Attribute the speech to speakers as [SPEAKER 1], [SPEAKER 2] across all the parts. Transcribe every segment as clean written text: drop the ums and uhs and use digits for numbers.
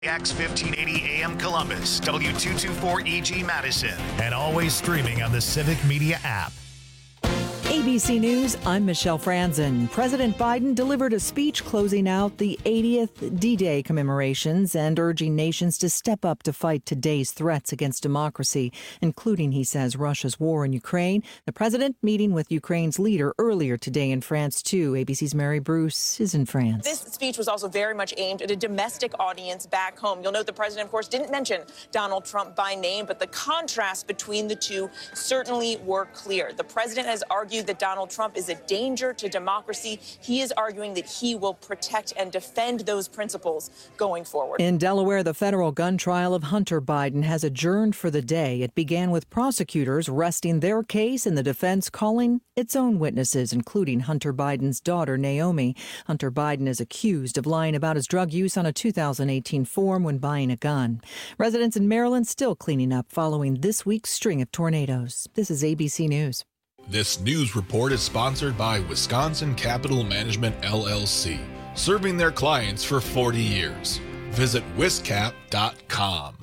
[SPEAKER 1] X 1580 AM Columbus, W224EG Madison, and always streaming on the Civic Media app.
[SPEAKER 2] ABC News, I'm Michelle Franzen. President Biden delivered a speech closing out the 80th D-Day commemorations and urging nations to step up to fight today's threats against democracy, including, he says, Russia's war in Ukraine. The president meeting with Ukraine's leader earlier today in France, too. ABC's Mary Bruce is in France.
[SPEAKER 3] This speech was also very much aimed at a domestic audience back home. You'll note the president, of course, didn't mention Donald Trump by name, but the contrast between the two certainly were clear. The president has argued that Donald Trump is a danger to democracy. He is arguing that he will protect and defend those principles going forward.
[SPEAKER 2] In Delaware, the federal gun trial of Hunter Biden has adjourned for the day. It began with prosecutors resting their case and the defense calling its own witnesses, including Hunter Biden's daughter, Naomi. Hunter Biden is accused of lying about his drug use on a 2018 form when buying a gun. Residents in Maryland still cleaning up following this week's string of tornadoes. This is ABC News.
[SPEAKER 4] This news report is sponsored by Wisconsin Capital Management, LLC, serving their clients for 40 years. Visit wiscap.com.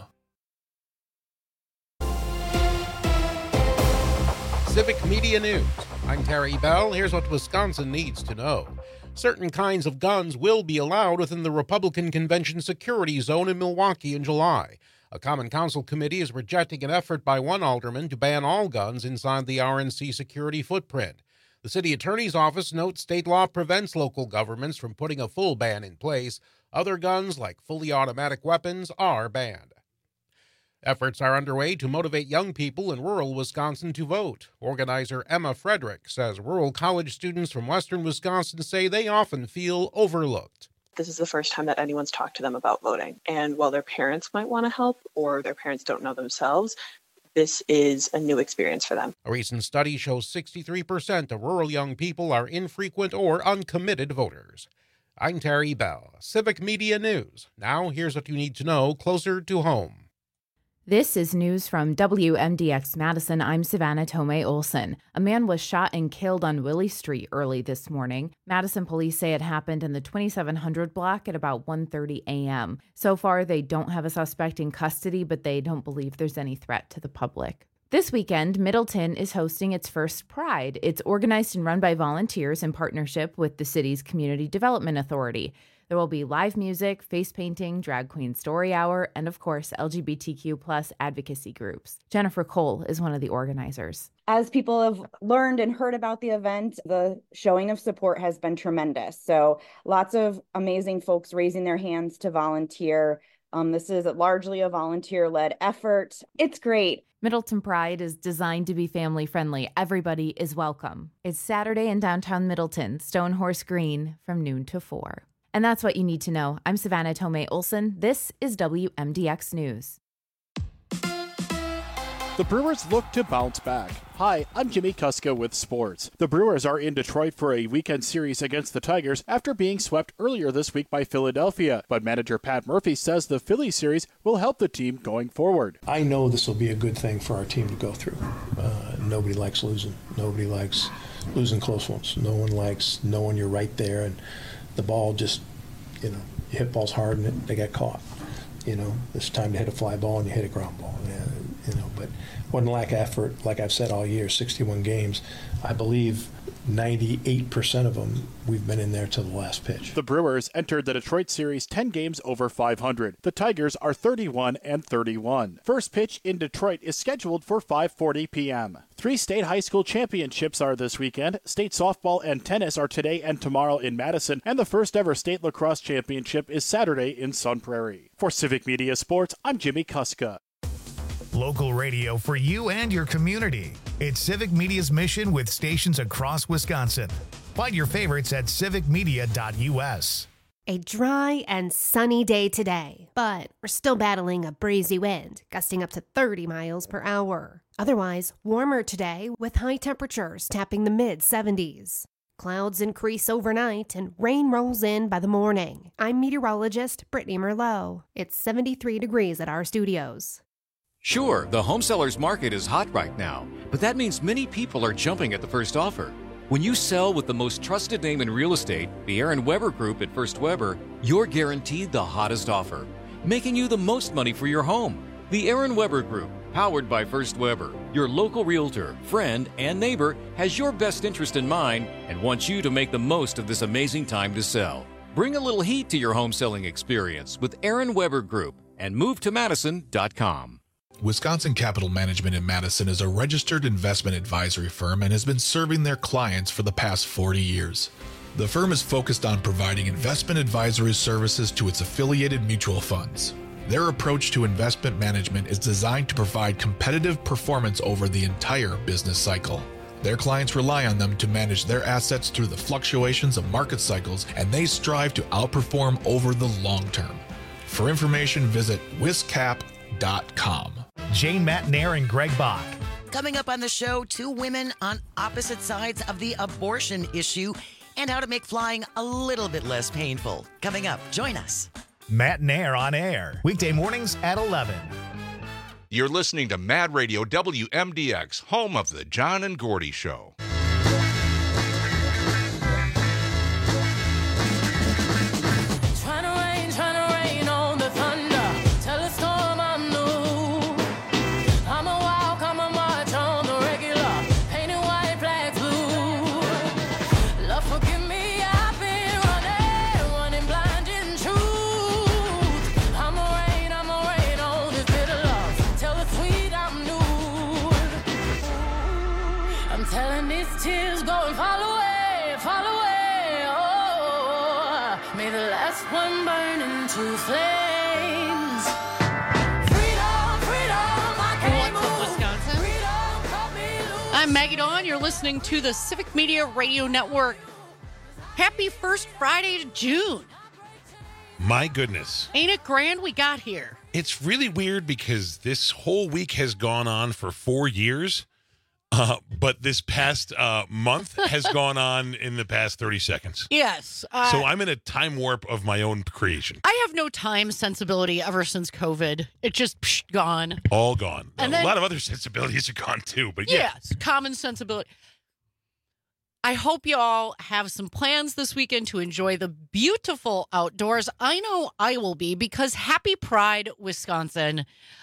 [SPEAKER 5] Civic Media News. I'm Terry Bell. Here's what Wisconsin needs to know. Certain kinds of guns will be allowed within the Republican Convention Security Zone in Milwaukee in July. A Common Council committee is rejecting an effort by one alderman to ban all guns inside the RNC security footprint. The city attorney's office notes state law prevents local governments from putting a full ban in place. Other guns, like fully automatic weapons, are banned. Efforts are underway to motivate young people in rural Wisconsin to vote. Organizer Emma Frederick says rural college students from western Wisconsin say they often feel overlooked.
[SPEAKER 6] This is the first time that anyone's talked to them about voting. And while their parents might want to help or their parents don't know themselves, this is a new experience for them.
[SPEAKER 5] A recent study shows 63% of rural young people are infrequent or uncommitted voters. I'm Terry Bell, Civic Media News. Now here's what you need to know closer to home.
[SPEAKER 7] This is news from WMDX Madison. I'm Savannah Tomei Olson. A man was shot and killed on Willie Street early this morning. Madison police say it happened in the 2700 block at about 1:30 a.m. So far, they don't have a suspect in custody, but they don't believe there's any threat to the public. This weekend, Middleton is hosting its first Pride. It's organized and run by volunteers in partnership with the city's Community Development Authority. There will be live music, face painting, drag queen story hour, and of course, LGBTQ plus advocacy groups. Jennifer Cole is one of the organizers.
[SPEAKER 8] As people have learned and heard about the event, the showing of support has been tremendous. So lots of amazing folks raising their hands to volunteer. This is largely a volunteer-led effort. It's great.
[SPEAKER 7] Middleton Pride is designed to be family-friendly. Everybody is welcome. It's Saturday in downtown Middleton, Stonehorse Green, from noon to 4. And that's what you need to know. I'm Savannah Tomei Olson. This is WMDX News.
[SPEAKER 9] The Brewers look to bounce back. Hi, I'm Jimmy Kuska with sports. The Brewers are in Detroit for a weekend series against the Tigers after being swept earlier this week by Philadelphia. But manager Pat Murphy says the Phillies series will help the team going forward.
[SPEAKER 10] I know this will be a good thing for our team to go through. Nobody likes losing. Nobody likes losing close ones. No one likes knowing you're right there and the ball just, you hit balls hard and they get caught. It's time to hit a fly ball and you hit a ground ball. But wasn't lack of effort, like I've said all year, 61 games. I believe 98% of them, we've been in there to the last pitch.
[SPEAKER 9] The Brewers entered the Detroit series 10 games over 500. The Tigers are 31-31. First pitch in Detroit is scheduled for 5:40 p.m. 3 state high school championships are this weekend. State softball and tennis are today and tomorrow in Madison, and the first ever state lacrosse championship is Saturday in Sun Prairie. For Civic Media Sports, I'm Jimmy Kuska.
[SPEAKER 1] Local radio for you and your community. It's Civic Media's mission with stations across Wisconsin. Find your favorites at civicmedia.us.
[SPEAKER 11] A dry and sunny day today, but we're still battling a breezy wind, gusting up to 30 miles per hour. Otherwise, warmer today with high temperatures tapping the mid-70s. Clouds increase overnight and rain rolls in by the morning. I'm meteorologist Brittany Merlot. It's 73 degrees at our studios.
[SPEAKER 12] Sure, the home seller's market is hot right now, but that means many people are jumping at the first offer. When you sell with the most trusted name in real estate, the Aaron Weber Group at First Weber, you're guaranteed the hottest offer. making you the most money for your home. The Aaron Weber Group, powered by First Weber, your local realtor, friend, and neighbor, has your best interest in mind and wants you to make the most of this amazing time to sell. Bring a little heat to your home selling experience with Aaron Weber Group and MoveToMadison.com.
[SPEAKER 4] Wisconsin Capital Management in Madison is a registered investment advisory firm and has been serving their clients for the past 40 years. The firm is focused on providing investment advisory services to its affiliated mutual funds. Their approach to investment management is designed to provide competitive performance over the entire business cycle. Their clients rely on them to manage their assets through the fluctuations of market cycles, and they strive to outperform over the long term. For information, visit wiscap.com.
[SPEAKER 1] Jane Matnair and Greg Bach.
[SPEAKER 13] Coming up on the show, two women on opposite sides of the abortion issue and how to make flying a little bit less painful. Coming up, join us.
[SPEAKER 1] Matnair on air, weekday mornings at 11.
[SPEAKER 14] You're listening to Mad Radio WMDX, home of the John and Gordy Show.
[SPEAKER 15] Tears going fall away, oh, may the last one burn into flames. Freedom, freedom, I can't move.
[SPEAKER 16] What's up, Wisconsin?
[SPEAKER 15] Freedom, cut me loose.
[SPEAKER 16] I'm Maggie Dawn. You're listening to the Civic Media Radio Network. Happy first Friday to June.
[SPEAKER 5] My goodness.
[SPEAKER 16] Ain't it grand we got here?
[SPEAKER 5] It's really weird because this whole week has gone on for 4 years. But this past month has gone on in the past 30 seconds.
[SPEAKER 16] Yes.
[SPEAKER 5] So I'm in a time warp of my own creation.
[SPEAKER 16] I have no time sensibility ever since COVID. It just gone.
[SPEAKER 5] All gone.
[SPEAKER 16] And
[SPEAKER 5] a lot of other sensibilities are gone too, but yeah.
[SPEAKER 16] Yes, common sensibility. I hope you all have some plans this weekend to enjoy the beautiful outdoors. I know I will be, because happy Pride, Wisconsin.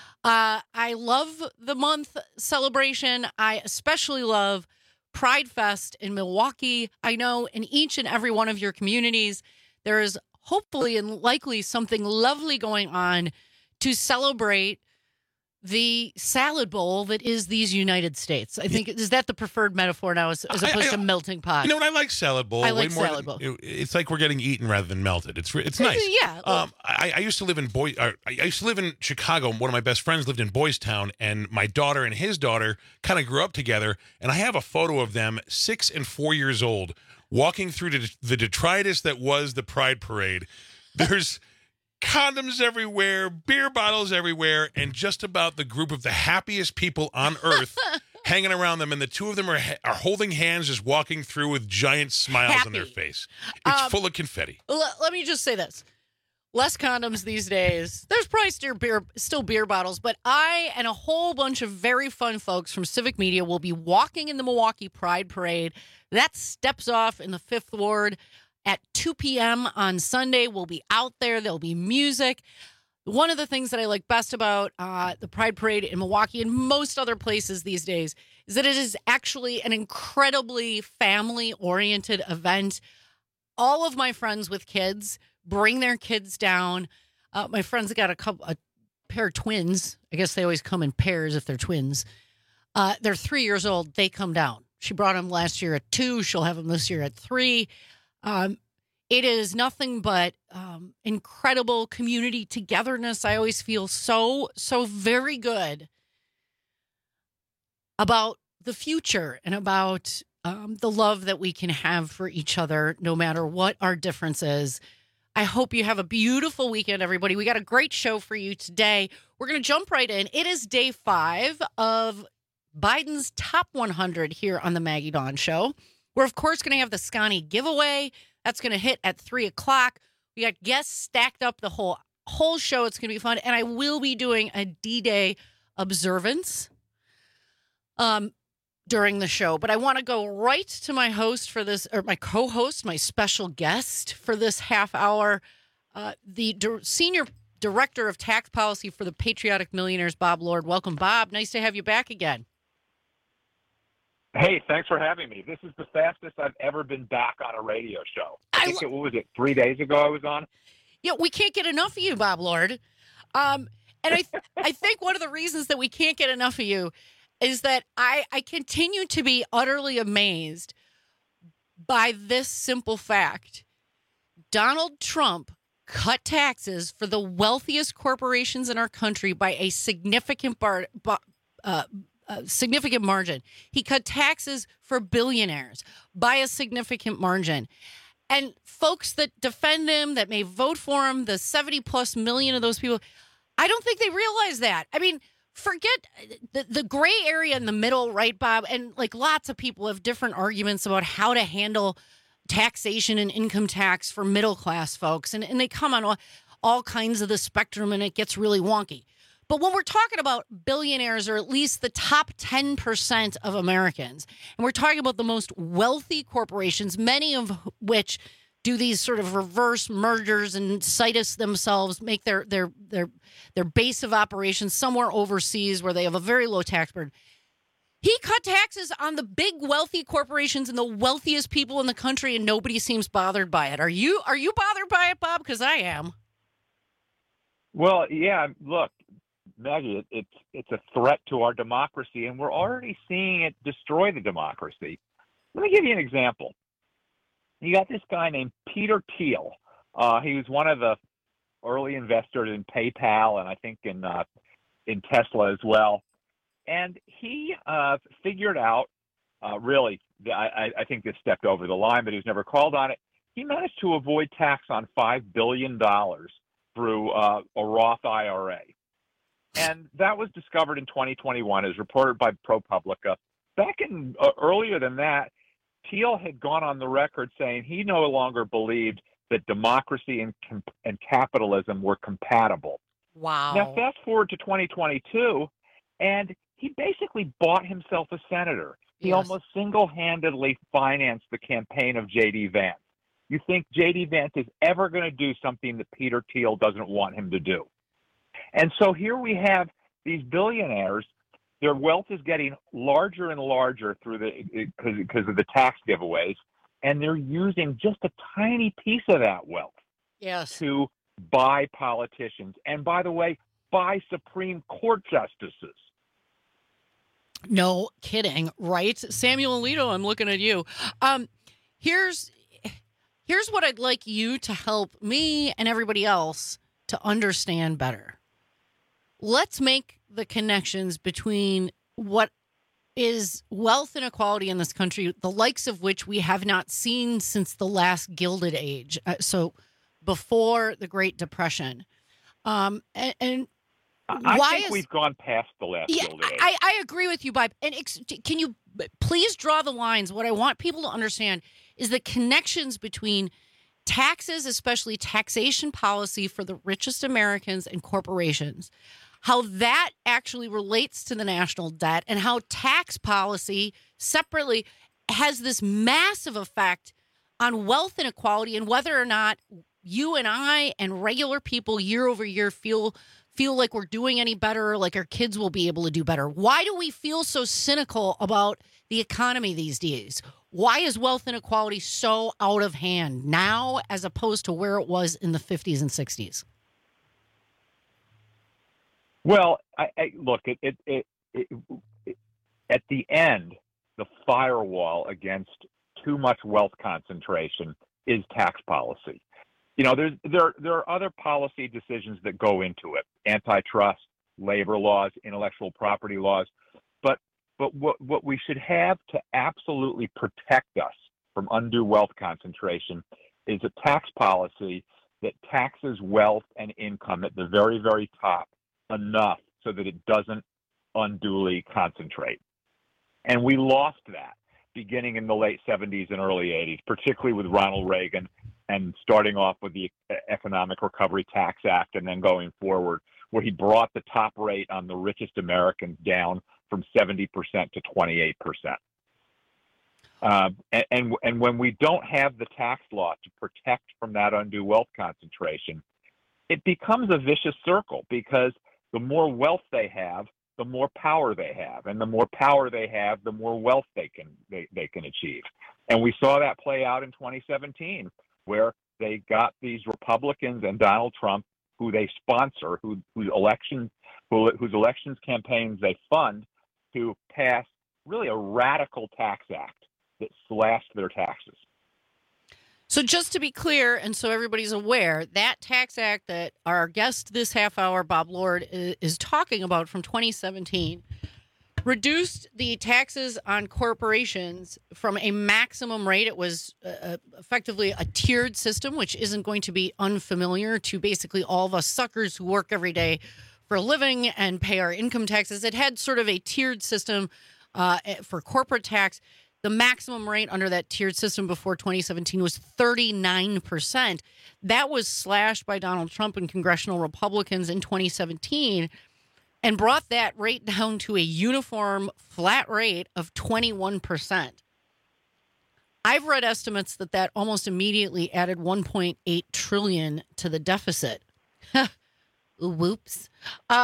[SPEAKER 16] I love the month celebration. I especially love Pride Fest in Milwaukee. I know in each and every one of your communities, there is hopefully and likely something lovely going on to celebrate the salad bowl that is these United States. I think, is that the preferred metaphor now as opposed to melting pot?
[SPEAKER 5] You know what? I like salad bowl.
[SPEAKER 16] I like salad bowl.
[SPEAKER 5] It's like we're getting eaten rather than melted. It's nice.
[SPEAKER 16] Yeah.
[SPEAKER 5] I used to live in Chicago. One of my best friends lived in Boys Town, and my daughter and his daughter kind of grew up together. And I have a photo of them, 6 and 4 years old, walking through the detritus that was the Pride Parade. There's condoms everywhere, beer bottles everywhere, and just about the group of the happiest people on earth hanging around them, and the two of them are holding hands, just walking through with giant smiles on their face. It's full of confetti.
[SPEAKER 16] Let me just say this. Less condoms these days. There's probably still beer bottles, but I and a whole bunch of very fun folks from Civic Media will be walking in the Milwaukee Pride Parade. That steps off in the 5th Ward at 2 p.m. on Sunday. We'll be out there. There'll be music. One of the things that I like best about the Pride Parade in Milwaukee and most other places these days is that it is actually an incredibly family-oriented event. All of my friends with kids bring their kids down. My friends got a pair of twins. I guess they always come in pairs if they're twins. They're 3 years old. They come down. She brought them last year at 2. She'll have them this year at 3. It is nothing but incredible community togetherness. I always feel so very good about the future and about the love that we can have for each other, no matter what our difference is. I hope you have a beautiful weekend, everybody. We got a great show for you today. We're going to jump right in. It is day 5 of Biden's Top 100 here on the Maggie Dawn Show. We're, of course, going to have the Scotty giveaway. That's going to hit at 3 o'clock. We got guests stacked up the whole show. It's going to be fun. And I will be doing a D-Day observance during the show. But I want to go right to my host for this, or my co-host, my special guest for this half hour, the Senior Director of Tax Policy for the Patriotic Millionaires, Bob Lord. Welcome, Bob. Nice to have you back again.
[SPEAKER 17] Hey, thanks for having me. This is the fastest I've ever been back on a radio show. I think what was it, 3 days ago I was on?
[SPEAKER 16] Yeah, we can't get enough of you, Bob Lord. And I think one of the reasons that we can't get enough of you is that I continue to be utterly amazed by this simple fact. Donald Trump cut taxes for the wealthiest corporations in our country by a significant margin. He cut taxes for billionaires by a significant margin. And folks that defend him, that may vote for him, the 70 plus million of those people, I don't think they realize that. I mean, forget the gray area in the middle, right, Bob? And like lots of people have different arguments about how to handle taxation and income tax for middle class folks. And they come on all kinds of the spectrum, and it gets really wonky. But when we're talking about billionaires, or at least the top 10% of Americans, and we're talking about the most wealthy corporations, many of which do these sort of reverse mergers and situs themselves, make their base of operations somewhere overseas where they have a very low tax burden. He cut taxes on the big wealthy corporations and the wealthiest people in the country, and nobody seems bothered by it. Are you bothered by it, Bob? Because I am.
[SPEAKER 17] Well, yeah, look, Maggie, it's a threat to our democracy, and we're already seeing it destroy the democracy. Let me give you an example. You got this guy named Peter Thiel. He was one of the early investors in PayPal, and I think in Tesla as well. And he figured out, I think this stepped over the line, but he was never called on it. He managed to avoid tax on $5 billion through a Roth IRA. And that was discovered in 2021, as reported by ProPublica. Back in earlier than that, Thiel had gone on the record saying he no longer believed that democracy and capitalism were compatible.
[SPEAKER 16] Wow.
[SPEAKER 17] Now, fast forward to 2022, and he basically bought himself a senator. He almost single-handedly financed the campaign of J.D. Vance. You think J.D. Vance is ever going to do something that Peter Thiel doesn't want him to do? And so here we have these billionaires. Their wealth is getting larger and larger because of the tax giveaways, and they're using just a tiny piece of that wealth to buy politicians. And by the way, buy Supreme Court justices.
[SPEAKER 16] No kidding, right? Samuel Alito, I'm looking at you. Here's what I'd like you to help me and everybody else to understand better. Let's make the connections between what is wealth inequality in this country, the likes of which we have not seen since the last Gilded Age, so before the Great Depression. I
[SPEAKER 17] think we've gone past the last Gilded Age.
[SPEAKER 16] I agree with you, Bob. And can you please draw the lines? What I want people to understand is the connections between taxes, especially taxation policy for the richest Americans and corporations, how that actually relates to the national debt, and how tax policy separately has this massive effect on wealth inequality, and whether or not you and I and regular people year over year feel like we're doing any better, or like our kids will be able to do better. Why do we feel so cynical about the economy these days? Why is wealth inequality so out of hand now as opposed to where it was in the 50s and 60s?
[SPEAKER 17] Well, look, at the end, the firewall against too much wealth concentration is tax policy. You know, there are other policy decisions that go into it: antitrust, labor laws, intellectual property laws. But what we should have to absolutely protect us from undue wealth concentration is a tax policy that taxes wealth and income at the very, very top enough so that it doesn't unduly concentrate. And we lost that beginning in the late 70s and early 80s, particularly with Ronald Reagan, and starting off with the Economic Recovery Tax Act, and then going forward, where he brought the top rate on the richest Americans down from 70% to 28%. And when we don't have the tax law to protect from that undue wealth concentration, it becomes a vicious circle because the more wealth they have, the more power they have, and the more power they have, the more wealth they can achieve. And we saw that play out in 2017, where they got these Republicans and Donald Trump, who they sponsor, whose elections campaigns they fund, to pass really a radical tax act that slashed their taxes.
[SPEAKER 16] So just to be clear, and so everybody's aware, that tax act that our guest this half hour, Bob Lord, is talking about from 2017, reduced the taxes on corporations from a maximum rate. It was effectively a tiered system, which isn't going to be unfamiliar to basically all of us suckers who work every day for a living and pay our income taxes. It had sort of a tiered system for corporate tax. The maximum rate under that tiered system before 2017 was 39%. That was slashed by Donald Trump and congressional Republicans in 2017 and brought that rate down to a uniform flat rate of 21%. I've read estimates that almost immediately added $1.8 trillion to the deficit. Whoops.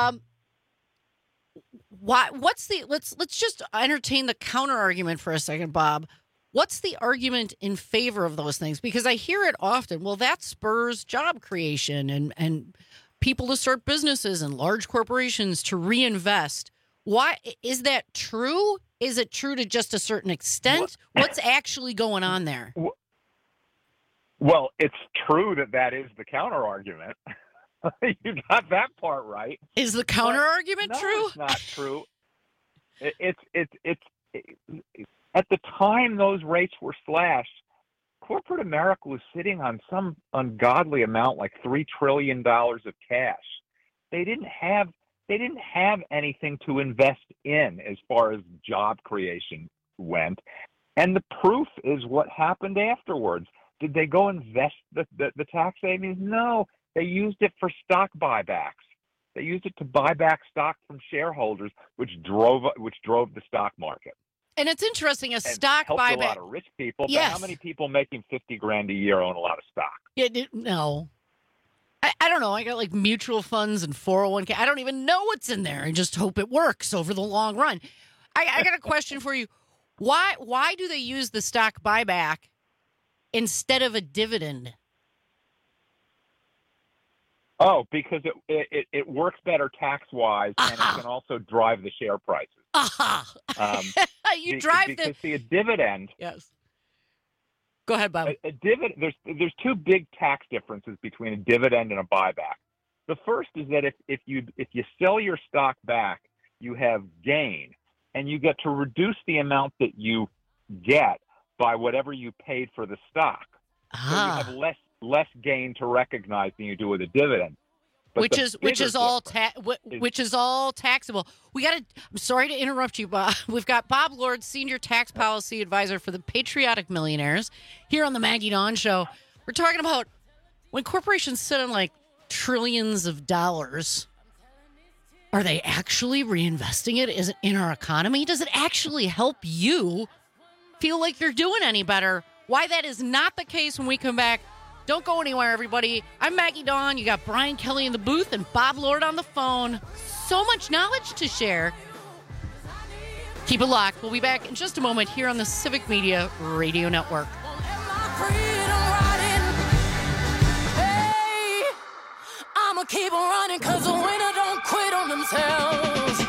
[SPEAKER 16] Let's just entertain the counter argument for a second, Bob. What's the argument in favor of those things? Because I hear it often. Well, that spurs job creation and people to start businesses and large corporations to reinvest. Why is that true? Is it true to just a certain extent? What's actually going on there?
[SPEAKER 17] Well, it's true that is the counter argument. You got that part right.
[SPEAKER 16] Is the counter argument true?
[SPEAKER 17] It's not true. It's at the time those rates were slashed, corporate America was sitting on some ungodly amount, like $3 trillion of cash. They didn't have anything to invest in as far as job creation went, and the proof is what happened afterwards. Did they go invest the tax savings? No. They used it for stock buybacks. They used it to buy back stock from shareholders, which drove the stock market.
[SPEAKER 16] And it's interesting, stock
[SPEAKER 17] helped
[SPEAKER 16] buyback.
[SPEAKER 17] A lot of rich people.
[SPEAKER 16] Yes.
[SPEAKER 17] But how many people making $50,000 a year own a lot of stock?
[SPEAKER 16] Yeah, no. I don't know. I got like mutual funds and 401k. I don't even know what's in there. I just hope it works over the long run. I got a question for you. Why do they use the stock buyback instead of a dividend?
[SPEAKER 17] Oh, because it works better tax-wise, and it can also drive the share prices. Because a dividend.
[SPEAKER 16] Yes. Go ahead, Bob.
[SPEAKER 17] A dividend. There's two big tax differences between a dividend and a buyback. The first is that if you sell your stock back, you have gain, and you get to reduce the amount that you get by whatever you paid for the stock. So you have less gain to recognize than you do with a dividend. But which is all taxable. I'm sorry to interrupt you, Bob. We've got Bob Lord, Senior Tax Policy Advisor for the Patriotic Millionaires, here on the Maggie Dawn Show. We're talking about when corporations sit on like trillions of dollars, are they actually reinvesting it? Is it in our economy? Does it actually help you feel like you're doing any better? Why that is not the case when we come back. Don't go anywhere, everybody. I'm Maggie Dawn. You got Brian Kelly in the booth and Bob Lord on the phone. So much knowledge to share. Keep it locked. We'll be back in just a moment here on the Civic Media Radio Network.
[SPEAKER 15] Hey, I'ma keep on running because the winner don't quit on themselves.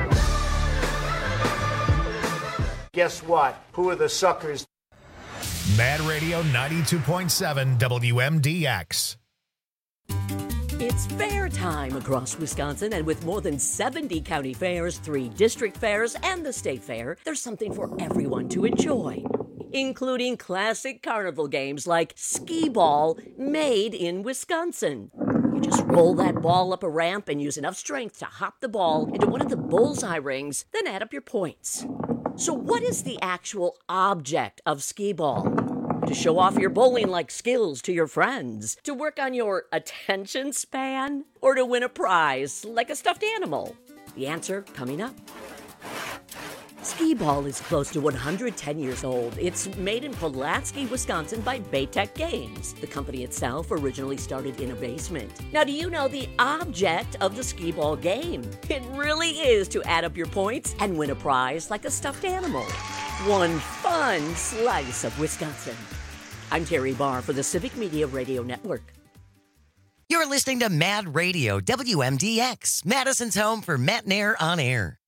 [SPEAKER 18] Guess what? Who are the suckers?
[SPEAKER 1] Mad Radio 92.7 WMDX.
[SPEAKER 19] It's fair time across Wisconsin, and with more than 70 county fairs, 3 district fairs, and the state fair, there's something for everyone to enjoy, including classic carnival games like skee ball, made in Wisconsin. You just roll that ball up a ramp and use enough strength to hop the ball into one of the bullseye rings, then add up your points. So what is the actual object of skee ball? To show off your bowling-like skills to your friends? To work on your attention span? Or to win a prize like a stuffed animal? The answer coming up. Skee-Ball is close to 110 years old. It's made in Pulaski, Wisconsin by Baytech Games. The company itself originally started in a basement. Now, do you know the object of the Skee-Ball game? It really is to add up your points and win a prize like a stuffed animal. One fun slice of Wisconsin. I'm Terry Barr for the Civic Media Radio Network.
[SPEAKER 13] You're listening to Mad Radio, WMDX, Madison's home for Matt Nair on air.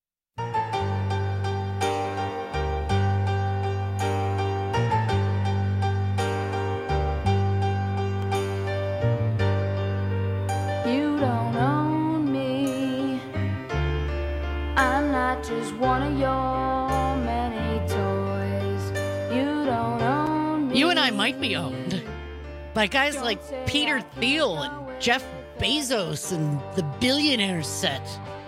[SPEAKER 15] You don't own me. I'm not just one of your many toys. You don't own me.
[SPEAKER 16] You and I might be owned by guys like Peter Thiel and Jeff Bezos and the billionaire set.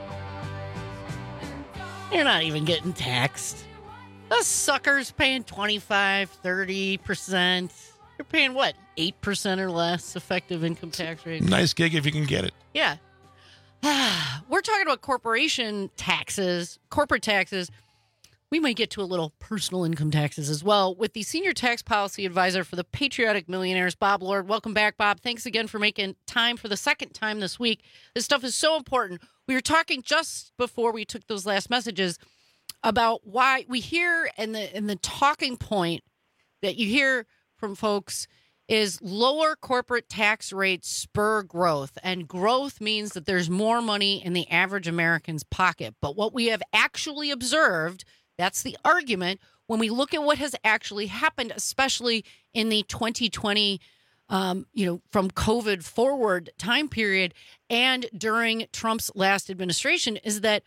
[SPEAKER 16] You're not even getting taxed. The suckers paying 25, 30%. You're paying what, 8% or less effective income tax rate?
[SPEAKER 5] Nice gig if you can get it.
[SPEAKER 16] Yeah. We're talking about corporation taxes, corporate taxes. We might get to a little personal income taxes as well with the senior tax policy advisor for the Patriotic Millionaires, Bob Lord. Welcome back, Bob. Thanks again for making time for the second time this week. This stuff is so important. We were talking just before we took those last messages about why we hear and the talking point that you hear from folks is lower corporate tax rates spur growth, and growth means that there's more money in the average American's pocket. But what we have actually observed, that's the argument, when we look at what has actually happened, especially in the 2020, from COVID forward time period and during Trump's last administration, is that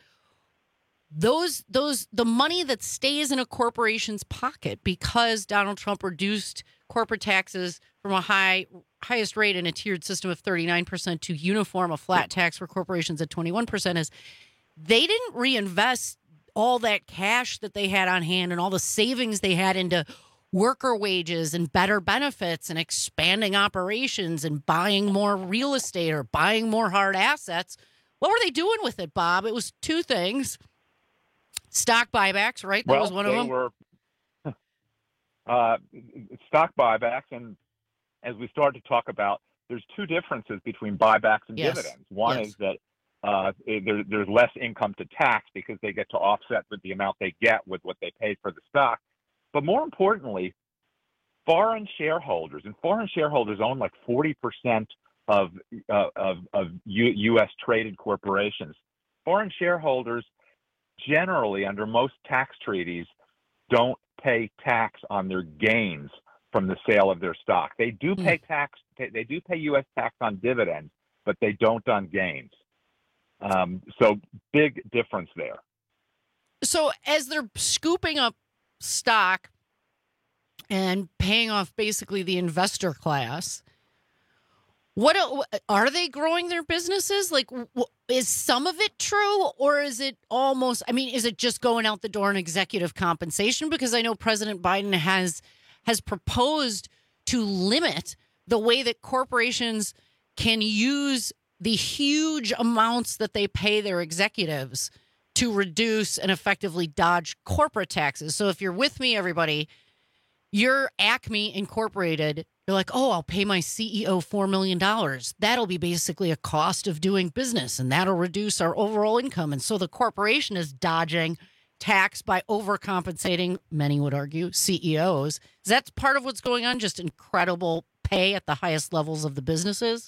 [SPEAKER 16] the money that stays in a corporation's pocket because Donald Trump reduced corporate taxes from a highest rate in a tiered system of 39% to uniform, a flat tax for corporations at 21%, is they didn't reinvest all that cash that they had on hand and all the savings they had into worker wages and better benefits and expanding operations and buying more real estate or buying more hard assets. What were they doing with it, Bob? It was two things. Stock buybacks, right? That was one of them.
[SPEAKER 17] Were stock buybacks, and as we started to talk about, there's two differences between buybacks and dividends. One is that there's less income to tax because they get to offset with the amount they get with what they paid for the stock. But more importantly, foreign shareholders own like 40% of U.S. traded corporations. Foreign shareholders generally, under most tax treaties, don't pay tax on their gains from the sale of their stock. They do pay tax. They do pay U.S. tax on dividends, but they don't on gains. So big difference there.
[SPEAKER 16] So as they're scooping up stock and paying off basically the investor class, what are they growing their businesses? Like, is some of it true, or is it almost? I mean, is it just going out the door in executive compensation? Because I know President Biden has proposed to limit the way that corporations can use the huge amounts that they pay their executives to reduce and effectively dodge corporate taxes. So if you're with me, everybody, you're Acme Incorporated. You're like, oh, I'll pay my CEO $4 million. That'll be basically a cost of doing business, and that'll reduce our overall income. And so the corporation is dodging tax by overcompensating, many would argue, CEOs. Is that part of what's going on? Just incredible pay at the highest levels of the businesses?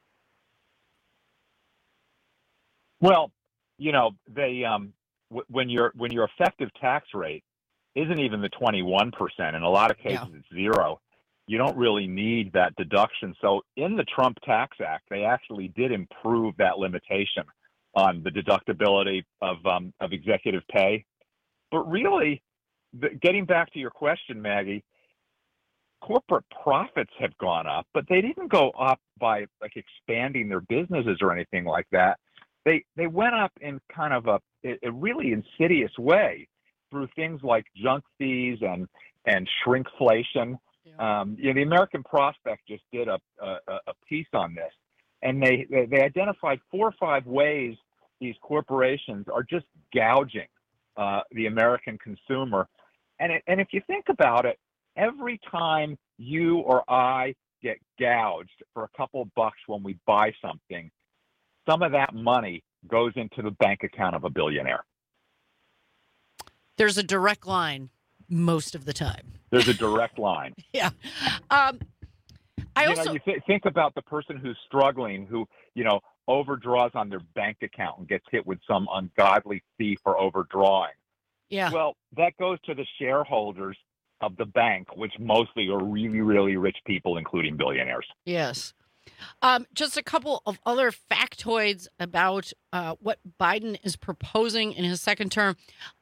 [SPEAKER 17] Well, they when your effective tax rate isn't even the 21%. In a lot of cases, it's zero. You don't really need that deduction. So in the Trump Tax Act, they actually did improve that limitation on the deductibility of executive pay. But really, getting back to your question, Maggie, corporate profits have gone up, but they didn't go up by like expanding their businesses or anything like that. They went up in kind of a really insidious way through things like junk fees and shrinkflation. The American Prospect just did a piece on this, and they identified 4 or 5 ways these corporations are just gouging the American consumer. And if you think about it, every time you or I get gouged for a couple bucks when we buy something, some of that money goes into the bank account of a billionaire.
[SPEAKER 16] There's a direct line most of the time.
[SPEAKER 17] There's a direct line.
[SPEAKER 16] Yeah.
[SPEAKER 17] Think about the person who's struggling, who, overdraws on their bank account and gets hit with some ungodly fee for overdrawing.
[SPEAKER 16] Yeah.
[SPEAKER 17] Well, that goes to the shareholders of the bank, which mostly are really, really rich people, including billionaires.
[SPEAKER 16] Yes. Just a couple of other factoids about what Biden is proposing in his second term.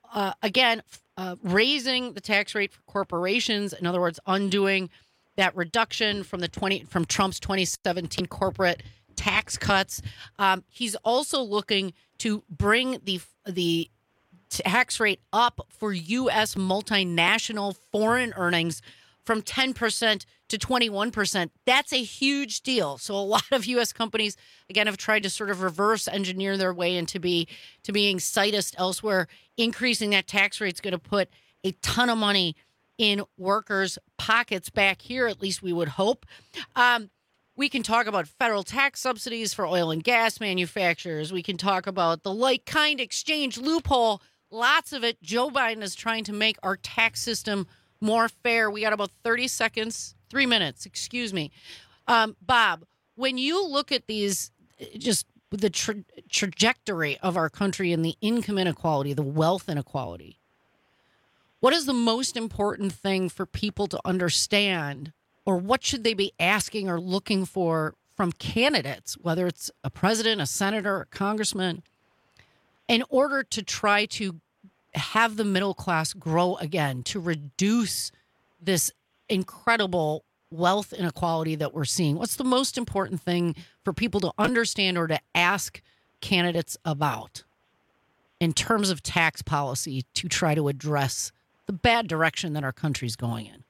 [SPEAKER 16] Raising the tax rate for corporations, in other words, undoing that reduction from Trump's 2017 corporate tax cuts. He's also looking to bring the tax rate up for U.S. multinational foreign earnings from 10% to 21%. That's a huge deal. So a lot of U.S. companies, again, have tried to sort of reverse engineer their way into being sightist elsewhere. Increasing that tax rate is going to put a ton of money in workers' pockets back here, at least we would hope. We can talk about federal tax subsidies for oil and gas manufacturers. We can talk about the like-kind exchange loophole. Lots of it. Joe Biden is trying to make our tax system more fair. We got about 3 minutes, excuse me. Bob, when you look at these, just the trajectory of our country and the income inequality, the wealth inequality, what is the most important thing for people to understand, or what should they be asking or looking for from candidates, whether it's a president, a senator, a congressman, in order to try to have the middle class grow again, to reduce this incredible wealth inequality that we're seeing? What's the most important thing for people to understand or to ask candidates about in terms of tax policy to try to address the bad direction that our country's going in?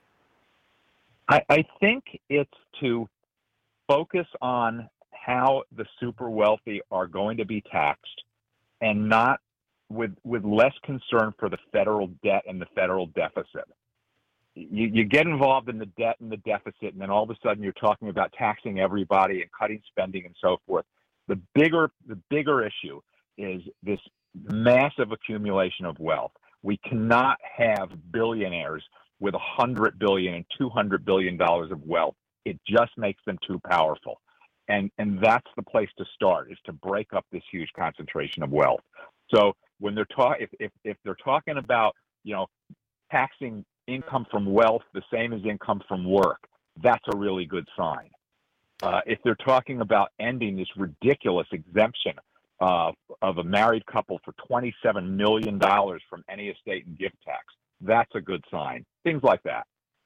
[SPEAKER 17] I think it's to focus on how the super wealthy are going to be taxed, and not with less concern for the federal debt and the federal deficit. You get involved in the debt and the deficit, and then all of a sudden you're talking about taxing everybody and cutting spending and so forth. The bigger issue is this massive accumulation of wealth. We cannot have billionaires with $100 billion and $200 billion of wealth. It just makes them too powerful. And that's the place to start, is to break up this huge concentration of wealth. So when they're if they're talking about, taxing income from wealth the same as income from work, that's a really good sign. If they're talking about ending this ridiculous exemption of a married couple for $27 million from any estate and gift tax, that's a good sign. Things like that.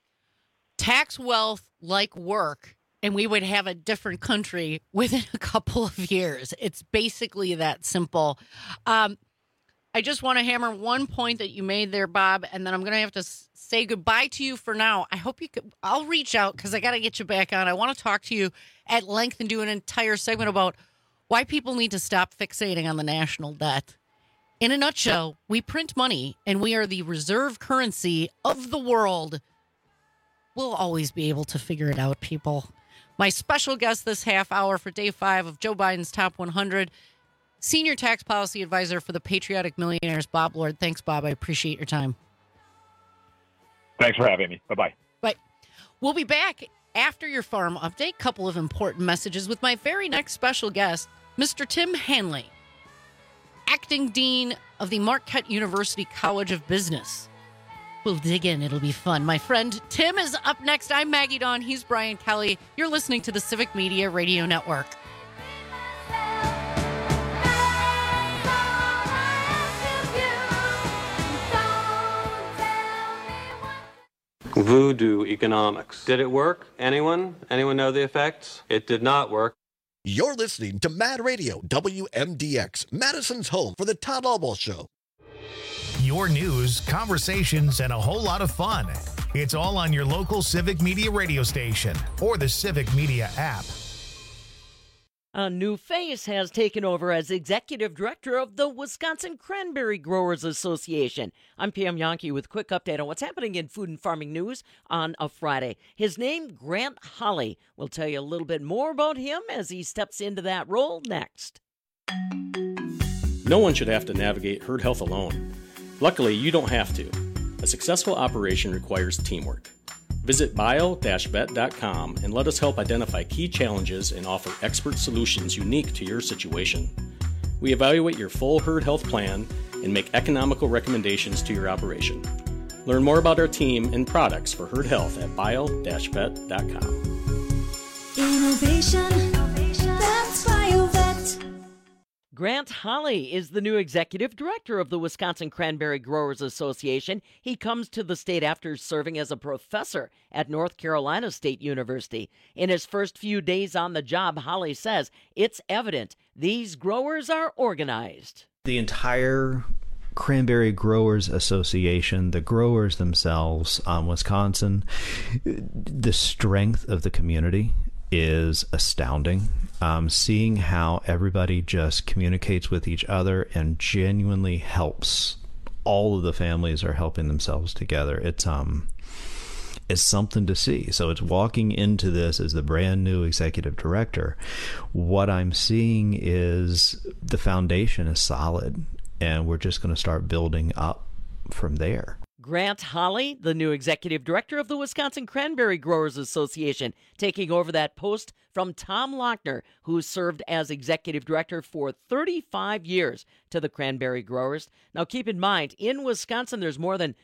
[SPEAKER 16] Tax wealth like work, and we would have a different country within a couple of years. It's basically that simple. I just want to hammer one point that you made there, Bob, and then I'm going to have to say goodbye to you for now. I hope I'll reach out because I got to get you back on. I want to talk to you at length and do an entire segment about why people need to stop fixating on the national debt. In a nutshell, we print money and we are the reserve currency of the world. We'll always be able to figure it out, people. My special guest this half hour for day 5 of Joe Biden's Top 100, Senior Tax Policy Advisor for the Patriotic Millionaires, Bob Lord. Thanks, Bob. I appreciate your time.
[SPEAKER 17] Thanks for having me. Bye-bye.
[SPEAKER 16] Bye. We'll be back after your farm update. Couple of important messages with my very next special guest, Mr. Tim Hanley, Acting Dean of the Marquette University College of Business. We'll dig in. It'll be fun. My friend Tim is up next. I'm Maggie Dawn. He's Brian Kelly. You're listening to the Civic Media Radio Network.
[SPEAKER 20] Voodoo economics. Did it work? Anyone? Anyone know the effects? It did not work.
[SPEAKER 21] You're listening to Mad Radio, WMDX, Madison's home for the Todd Albaugh Show.
[SPEAKER 1] Your news, conversations, and a whole lot of fun. It's all on your local Civic Media radio station or the Civic Media app.
[SPEAKER 3] A new face has taken over as executive director of the Wisconsin Cranberry Growers Association. I'm Pam Yonke with a quick update on what's happening in food and farming news on a Friday. His name, Grant Holley. We'll tell you a little bit more about him as he steps into that role next.
[SPEAKER 22] No one should have to navigate herd health alone. Luckily, you don't have to. A successful operation requires teamwork. Visit bio-vet.com and let us help identify key challenges and offer expert solutions unique to your situation. We evaluate your full herd health plan and make economical recommendations to your operation. Learn more about our team and products for herd health at bio-vet.com.
[SPEAKER 15] Innovation, that's BioVet.
[SPEAKER 3] Grant Holley is the new executive director of the Wisconsin Cranberry Growers Association. He comes to the state after serving as a professor at North Carolina State University. In his first few days on the job, Holley says it's evident these growers are organized.
[SPEAKER 23] The entire Cranberry Growers Association, the growers themselves, Wisconsin, the strength of the community is astounding. Seeing how everybody just communicates with each other and genuinely helps. All of the families are helping themselves together. It's something to see. So it's walking into this as the brand new executive director. What I'm seeing is the foundation is solid, and we're just going to start building up from there.
[SPEAKER 3] Grant Holley, the new executive director of the Wisconsin Cranberry Growers Association, taking over that post from Tom Lochner, who served as executive director for 35 years to the cranberry growers. Now, keep in mind, in Wisconsin, there's more than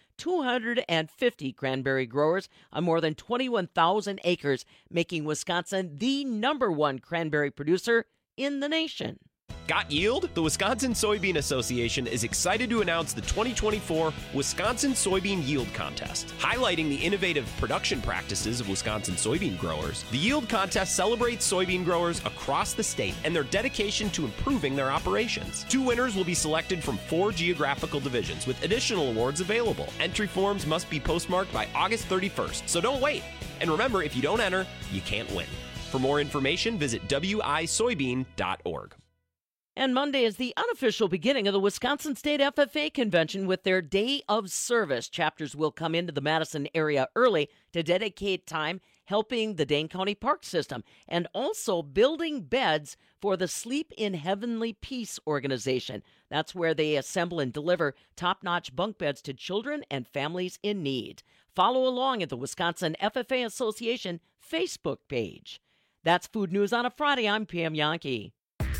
[SPEAKER 3] 250 cranberry growers on more than 21,000 acres, making Wisconsin the #1 cranberry producer in the nation.
[SPEAKER 24] Got yield? The Wisconsin Soybean Association is excited to announce the 2024 Wisconsin Soybean Yield Contest. Highlighting the innovative production practices of Wisconsin soybean growers, the Yield Contest celebrates soybean growers across the state and their dedication to improving their operations. 2 winners will be selected from 4 geographical divisions, with additional awards available. Entry forms must be postmarked by August 31st, so don't wait. And remember, if you don't enter, you can't win. For more information, visit wisoybean.org.
[SPEAKER 3] And Monday is the unofficial beginning of the Wisconsin State FFA Convention with their Day of Service. Chapters will come into the Madison area early to dedicate time helping the Dane County Park System and also building beds for the Sleep in Heavenly Peace organization. That's where they assemble and deliver top-notch bunk beds to children and families in need. Follow along at the Wisconsin FFA Association Facebook page. That's Food News on a Friday. I'm Pam Yonke.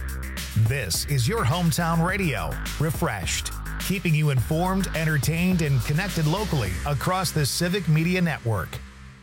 [SPEAKER 1] This is your hometown radio, Refreshed, keeping you informed, entertained, and connected locally across the Civic Media Network.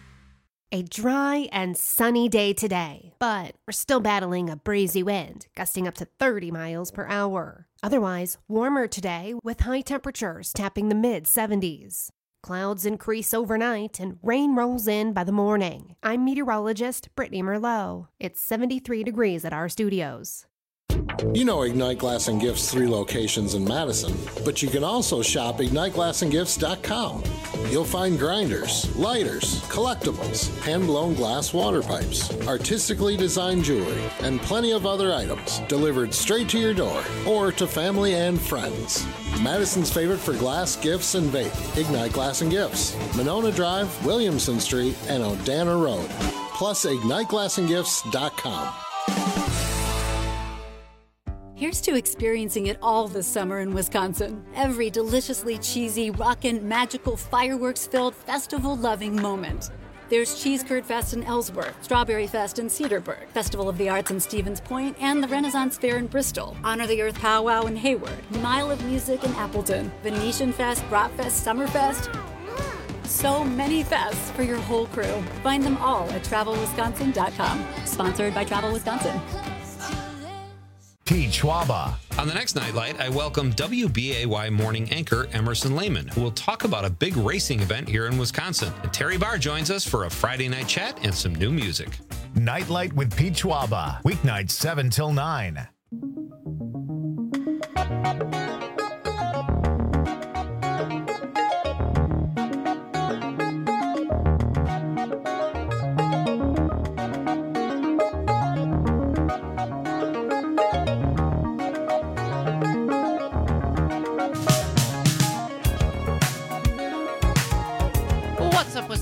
[SPEAKER 11] A dry and sunny day today, but we're still battling a breezy wind, gusting up to 30 miles per hour. Otherwise, warmer today with high temperatures tapping the mid-70s. Clouds increase overnight and rain rolls in by the morning. I'm meteorologist Brittany Merlot. It's 73 degrees at our studios.
[SPEAKER 25] You know Ignite Glass and Gifts' 3 locations in Madison, but you can also shop IgniteGlassandGifts.com. You'll find grinders, lighters, collectibles, hand-blown glass water pipes, artistically designed jewelry, and plenty of other items delivered straight to your door or to family and friends. Madison's favorite for glass, gifts, and vape, Ignite Glass and Gifts, Monona Drive, Williamson Street, and Odana Road. Plus, IgniteGlassandGifts.com.
[SPEAKER 26] Here's to experiencing it all this summer in Wisconsin. Every deliciously cheesy, rockin', magical, fireworks-filled, festival-loving moment. There's Cheese Curd Fest in Ellsworth, Strawberry Fest in Cedarburg, Festival of the Arts in Stevens Point, and the Renaissance Fair in Bristol, Honor the Earth Powwow in Hayward, Mile of Music in Appleton, Venetian Fest, Bratfest, Summerfest. So many fests for your whole crew. Find them all at TravelWisconsin.com. Sponsored by Travel Wisconsin.
[SPEAKER 1] Pete Schwaba.
[SPEAKER 27] On the next Nightlight, I welcome WBAY morning anchor Emerson Lehman, who will talk about a big racing event here in Wisconsin. And Terry Barr joins us for a Friday night chat and some new music.
[SPEAKER 1] Nightlight with Pete Schwaba, weeknights 7 till 9.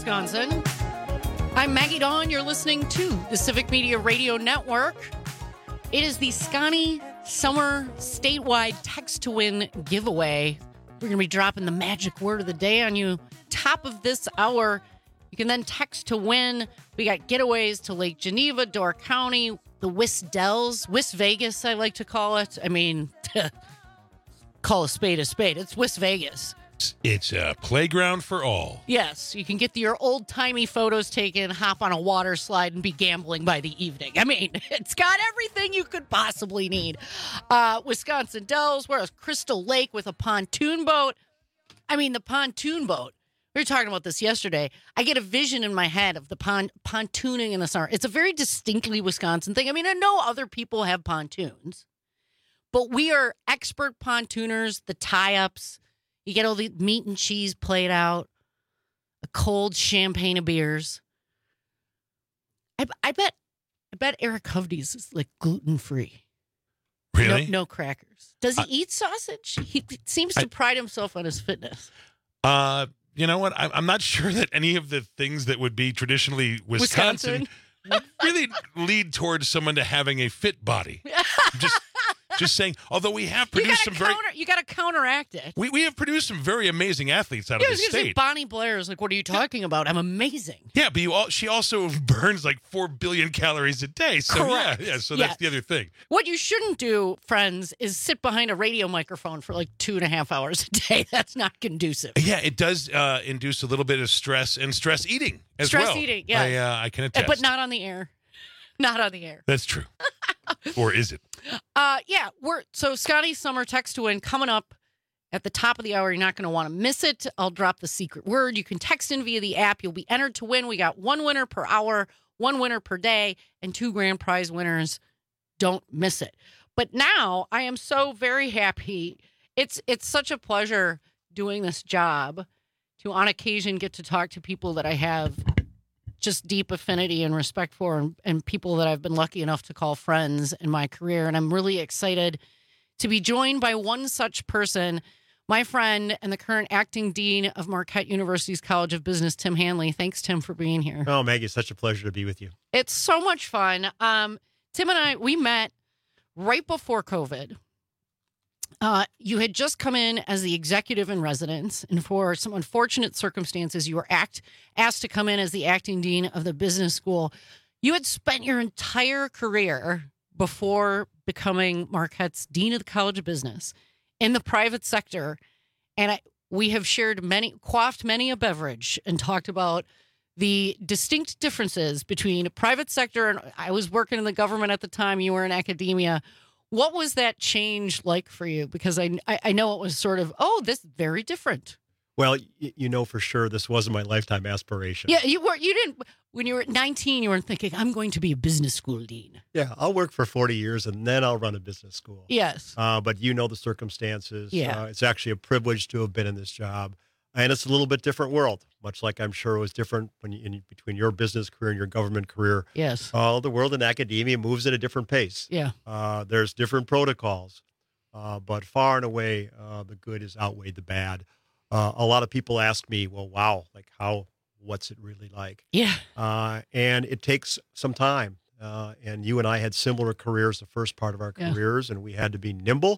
[SPEAKER 16] Wisconsin. I'm Maggie Dawn. You're listening to the Civic Media Radio Network. It is the Scotty Summer statewide text to win giveaway. We're going to be dropping the magic word of the day on you. Top of this hour, you can then text to win. We got getaways to Lake Geneva, Door County, the Dells, Wis Vegas, I like to call it. I mean, call a spade a spade. It's Wis Vegas.
[SPEAKER 2] It's a playground for all.
[SPEAKER 16] Yes, you can get your old-timey photos taken, hop on a water slide, and be gambling by the evening. I mean, it's got everything you could possibly need. Wisconsin Dells, whereas Crystal Lake with a pontoon boat. I mean, the pontoon boat. We were talking about this yesterday. I get a vision in my head of the pontooning in the summer. It's a very distinctly Wisconsin thing. I mean, I know other people have pontoons, but we are expert pontooners, the tie-ups. You get all the meat and cheese played out, a cold champagne of beers. I bet Eric Hovdes is like gluten-free.
[SPEAKER 2] Really?
[SPEAKER 16] No crackers. Does he eat sausage? He seems to pride himself on his fitness.
[SPEAKER 2] You know what? I'm not sure that any of the things that would be traditionally Wisconsin would really lead towards someone to having a fit body. Just saying, although we have produced
[SPEAKER 16] you got to counteract it.
[SPEAKER 2] We have produced some very amazing athletes out of this state.
[SPEAKER 16] Bonnie Blair is like, what are you talking about? I'm amazing.
[SPEAKER 2] Yeah, but she also burns like 4 billion calories a day. So
[SPEAKER 16] correct.
[SPEAKER 2] Yeah, so that's the other thing.
[SPEAKER 16] What you shouldn't do, friends, is sit behind a radio microphone for like 2.5 hours a day. That's not conducive.
[SPEAKER 2] Yeah, it does induce a little bit of stress and stress eating as well.
[SPEAKER 16] Stress eating, yeah.
[SPEAKER 2] I can attest.
[SPEAKER 16] But not on the air. Not on the air.
[SPEAKER 2] That's true. Or is it?
[SPEAKER 16] Yeah, so Scotty Summer text to win coming up at the top of the hour. You're not going to want to miss it. I'll drop the secret word. You can text in via the app. You'll be entered to win. We got 1 winner per hour, 1 winner per day, and 2 grand prize winners. Don't miss it. But now I am so very happy. It's such a pleasure doing this job to on occasion get to talk to people that I have just deep affinity and respect for, and people that I've been lucky enough to call friends in my career. And I'm really excited to be joined by one such person, my friend and the current acting dean of Marquette University's College of Business, Tim Hanley. Thanks, Tim, for being here.
[SPEAKER 6] Oh, Maggie, it's such a pleasure to be with you.
[SPEAKER 16] It's so much fun. Tim and I, we met right before COVID. You had just come in as the executive in residence, and for some unfortunate circumstances, you were asked to come in as the acting dean of the business school. You had spent your entire career before becoming Marquette's dean of the College of Business in the private sector, and we have quaffed many a beverage and talked about the distinct differences between private sector, and I was working in the government at the time, you were in academia. What was that change like for you? Because I know it was sort of, this is very different.
[SPEAKER 6] Well, you know for sure this wasn't my lifetime aspiration.
[SPEAKER 16] Yeah, you didn't, when you were 19, you weren't thinking, I'm going to be a business school dean.
[SPEAKER 6] Yeah, I'll work for 40 years and then I'll run a business school.
[SPEAKER 16] Yes.
[SPEAKER 6] But you know the circumstances.
[SPEAKER 16] Yeah.
[SPEAKER 6] It's actually a privilege to have been in this job. And it's a little bit different world, much like I'm sure it was different between your business career and your government career.
[SPEAKER 16] Yes.
[SPEAKER 6] The world in academia moves at a different pace.
[SPEAKER 16] Yeah.
[SPEAKER 6] There's different protocols, but far and away, the good has outweighed the bad. A lot of people ask me, well, wow, like what's it really like?
[SPEAKER 16] Yeah.
[SPEAKER 6] And it takes some time. And you and I had similar careers the first part of our careers, and we had to be nimble,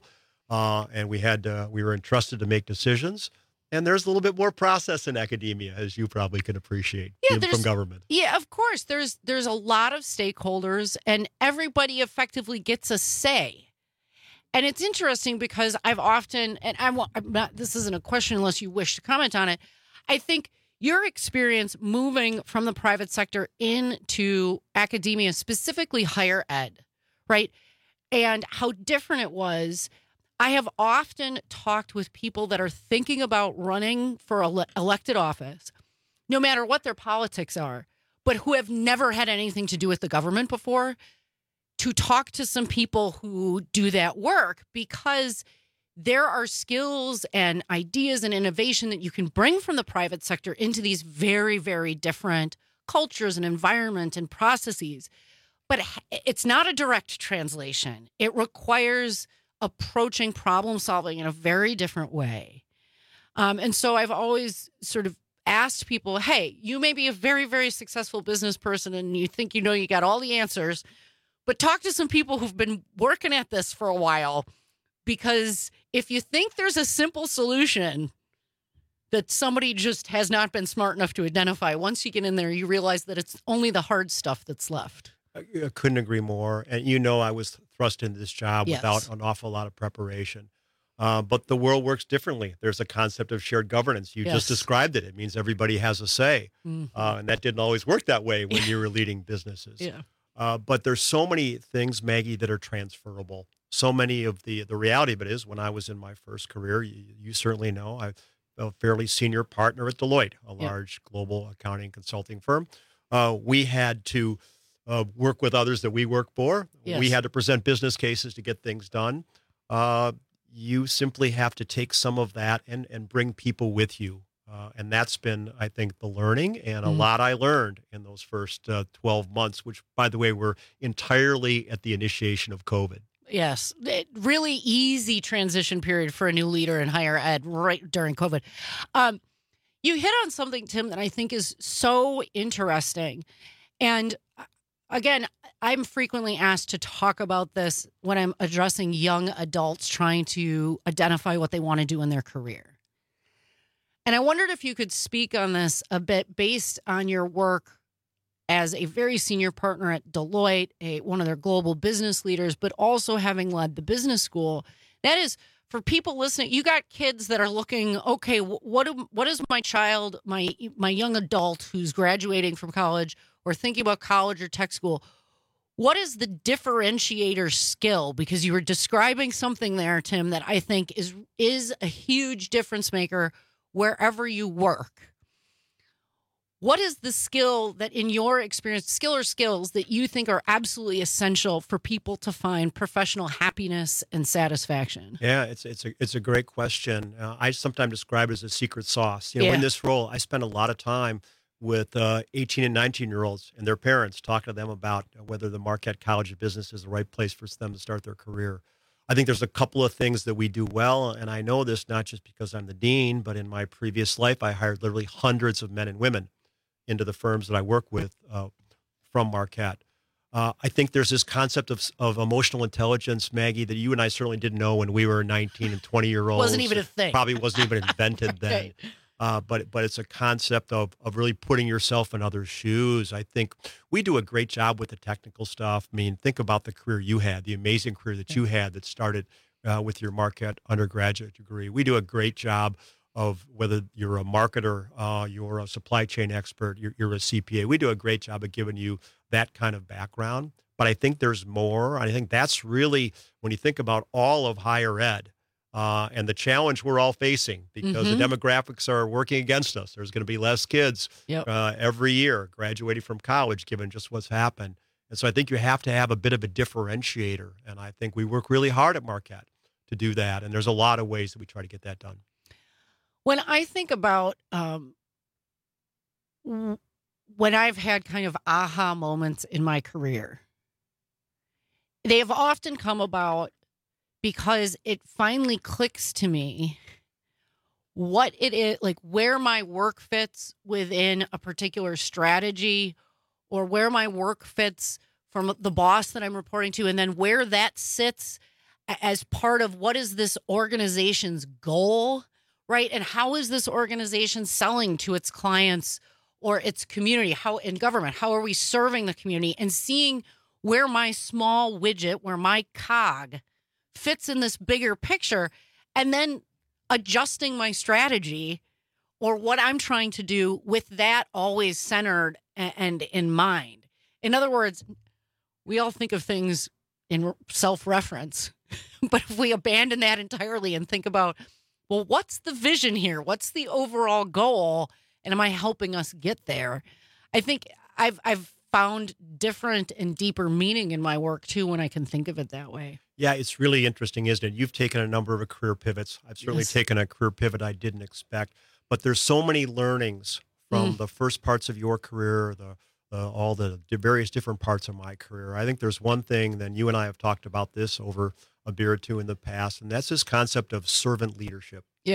[SPEAKER 6] and we were entrusted to make decisions. And there's a little bit more process in academia, as you probably can appreciate from government.
[SPEAKER 16] Yeah, of course. There's a lot of stakeholders, and everybody effectively gets a say. And it's interesting because I've often, and I'm not, this isn't a question unless you wish to comment on it. I think your experience moving from the private sector into academia, specifically higher ed, right? And how different it was. I have often talked with people that are thinking about running for elected office, no matter what their politics are, but who have never had anything to do with the government before, to talk to some people who do that work, because there are skills and ideas and innovation that you can bring from the private sector into these very, very different cultures and environment and processes. But it's not a direct translation. It requires approaching problem solving in a very different way. And so I've always sort of asked people, hey, you may be a very, very successful business person and you think you know you got all the answers, but talk to some people who've been working at this for a while, because if you think there's a simple solution that somebody just has not been smart enough to identify, once you get in there, you realize that it's only the hard stuff that's left.
[SPEAKER 6] I couldn't agree more. And I was thrust into this job without an awful lot of preparation. But the world works differently. There's a concept of shared governance. You just described it. It means everybody has a say. And that didn't always work that way when you were leading businesses. But there's so many things, Maggie, that are transferable. So many of the reality of it is, when I was in my first career, you certainly know, I'm a fairly senior partner at Deloitte, a large global accounting consulting firm. We had to work with others that we work for. We had to present business cases to get things done. You simply have to take some of that and bring people with you. And that's been, I think, the learning, and a lot I learned in those first 12 months, which, by the way, were entirely at the initiation of COVID.
[SPEAKER 16] Yes. Really easy transition period for a new leader in higher ed right during COVID. You hit on something, Tim, that I think is so interesting. And again, I'm frequently asked to talk about this when I'm addressing young adults trying to identify what they want to do in their career. And I wondered if you could speak on this a bit based on your work as a very senior partner at Deloitte, one of their global business leaders, but also having led the business school. That is, for people listening, you got kids that are looking, okay, what is my child, my young adult who's graduating from college or thinking about college or tech school, what is the differentiator skill? Because you were describing something there, Tim, that I think is a huge difference maker wherever you work. What is the skill that, in your experience, skill or skills that you think are absolutely essential for people to find professional happiness and satisfaction?
[SPEAKER 6] Yeah, it's a great question. I sometimes describe it as a secret sauce. In this role, I spend a lot of time with 18 and 19-year-olds and their parents, talking to them about whether the Marquette College of Business is the right place for them to start their career. I think there's a couple of things that we do well, and I know this not just because I'm the dean, but in my previous life, I hired literally hundreds of men and women into the firms that I work with from Marquette. I think there's this concept of emotional intelligence, Maggie, that you and I certainly didn't know when we were 19 and 20-year-olds.
[SPEAKER 16] Wasn't even a thing.
[SPEAKER 6] Probably wasn't even invented then. But it's a concept of really putting yourself in others' shoes. I think we do a great job with the technical stuff. I mean, think about the career you had, the amazing career that you had that started with your Marquette undergraduate degree. We do a great job of whether you're a marketer, you're a supply chain expert, you're a CPA. We do a great job of giving you that kind of background. But I think there's more. I think that's really, when you think about all of higher ed, and the challenge we're all facing, because the demographics are working against us. There's going to be less kids every year graduating from college, given just what's happened. And so I think you have to have a bit of a differentiator. And I think we work really hard at Marquette to do that. And there's a lot of ways that we try to get that done.
[SPEAKER 16] When I think about when I've had kind of aha moments in my career, they have often come about because it finally clicks to me what it is, like where my work fits within a particular strategy, or where my work fits from the boss that I'm reporting to, and then where that sits as part of what is this organization's goal, right? And how is this organization selling to its clients or its community? How in government, how are we serving the community? And seeing where my small widget, where my cog fits in this bigger picture, and then adjusting my strategy or what I'm trying to do with that always centered and in mind. In other words, we all think of things in self-reference, but if we abandon that entirely and think about, well, what's the vision here? What's the overall goal? And am I helping us get there? I think I've found different and deeper meaning in my work too when I can think of it that way.
[SPEAKER 6] Yeah, it's really interesting, isn't it? You've taken a number of career pivots. I've certainly taken a career pivot I didn't expect, but there's so many learnings from the first parts of your career, all the various different parts of my career. I think there's one thing, then you and I have talked about this over a beer or two in the past, and that's this concept of servant leadership.
[SPEAKER 16] Yeah.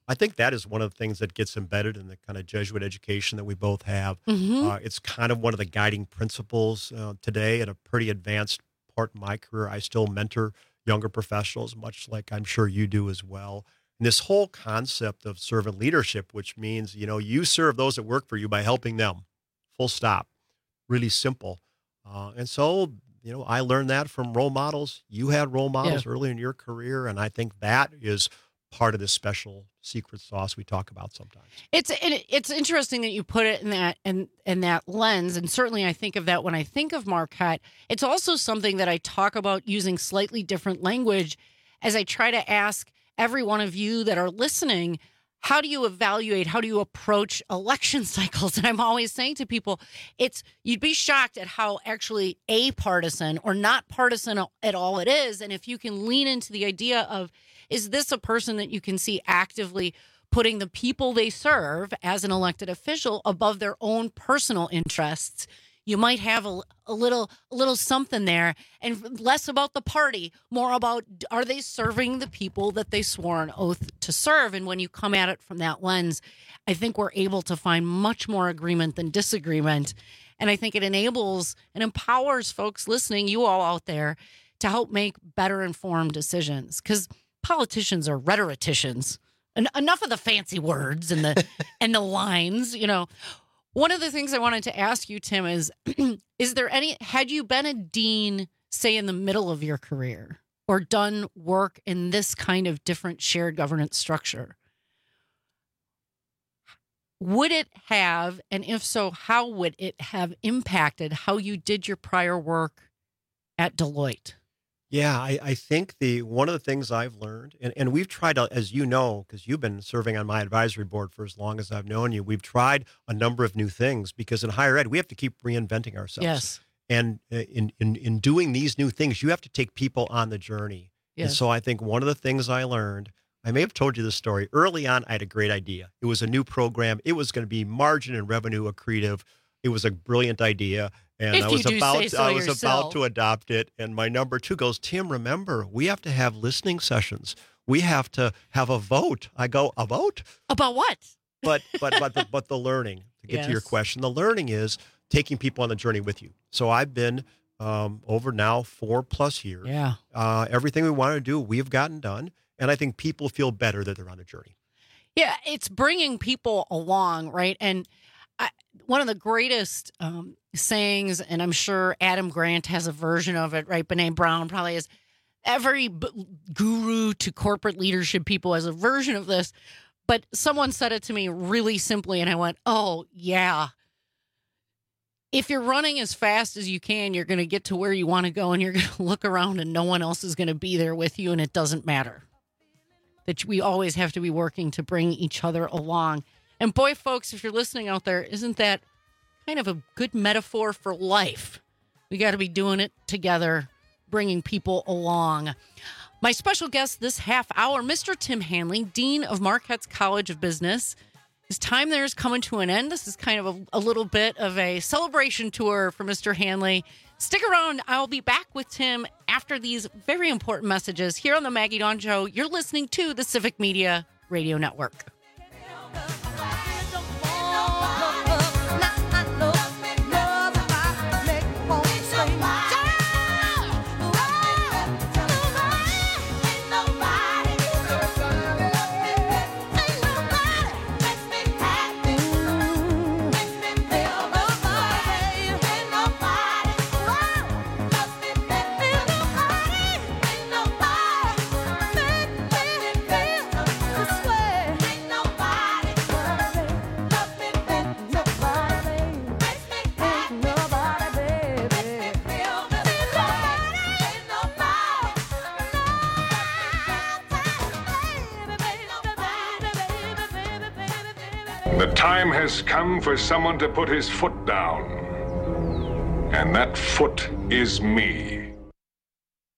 [SPEAKER 6] I think that is one of the things that gets embedded in the kind of Jesuit education that we both have. It's kind of one of the guiding principles today at a pretty advanced part in my career. I still mentor younger professionals, much like I'm sure you do as well. And this whole concept of servant leadership, which means, you serve those that work for you by helping them, full stop, really simple. And so, I learned that from role models. You had role models early in your career, and I think that is part of this special secret sauce we talk about sometimes.
[SPEAKER 16] It's interesting that you put it in that lens, and certainly I think of that when I think of Marquette. It's also something that I talk about using slightly different language as I try to ask every one of you that are listening, how do you evaluate, how do you approach election cycles? And I'm always saying to people, you'd be shocked at how actually apartisan or not partisan at all it is. And if you can lean into the idea of, is this a person that you can see actively putting the people they serve as an elected official above their own personal interests? You might have a little something there, and less about the party, more about, are they serving the people that they swore an oath to serve? And when you come at it from that lens, I think we're able to find much more agreement than disagreement. And I think it enables and empowers folks listening, you all out there, to help make better informed decisions. Because politicians are rhetoricians. Enough of the fancy words and the and the lines, One of the things I wanted to ask you, Tim, is there had you been a dean, say, in the middle of your career or done work in this kind of different shared governance structure, would it have, and if so, how would it have impacted how you did your prior work at Deloitte?
[SPEAKER 6] Yeah, I think one of the things I've learned, and we've tried to, as you know, because you've been serving on my advisory board for as long as I've known you, we've tried a number of new things because in higher ed, we have to keep reinventing ourselves.
[SPEAKER 16] Yes.
[SPEAKER 6] And in doing these new things, you have to take people on the journey. Yes. And so I think one of the things I learned, I may have told you this story, early on, I had a great idea. It was a new program. It was going to be margin and revenue accretive. It was a brilliant idea. And I was about to adopt it. And my number 2 goes, Tim, remember, we have to have listening sessions. We have to have a vote. I go, a vote?
[SPEAKER 16] About what?
[SPEAKER 6] But the learning, to get to your question, the learning is taking people on the journey with you. So I've been over now 4+ years.
[SPEAKER 16] Yeah.
[SPEAKER 6] Everything we wanted to do, we've gotten done. And I think people feel better that they're on a journey.
[SPEAKER 16] Yeah, it's bringing people along, right? And one of the greatest sayings, and I'm sure Adam Grant has a version of it, right? Brene Brown probably is. Every guru to corporate leadership people has a version of this. But someone said it to me really simply, and I went, oh, yeah. If you're running as fast as you can, you're going to get to where you want to go, and you're going to look around, and no one else is going to be there with you, and it doesn't matter. That we always have to be working to bring each other along. And boy, folks, if you're listening out there, isn't that kind of a good metaphor for life? We got to be doing it together, bringing people along. My special guest this half hour, Mr. Tim Hanley, Dean of Marquette's College of Business. His time there is coming to an end. This is kind of a little bit of a celebration tour for Mr. Hanley. Stick around. I'll be back with Tim after these very important messages here on the Maggie Dawn Show. You're listening to the Civic Media Radio Network.
[SPEAKER 4] The time has come for someone to put his foot down. And that foot is me.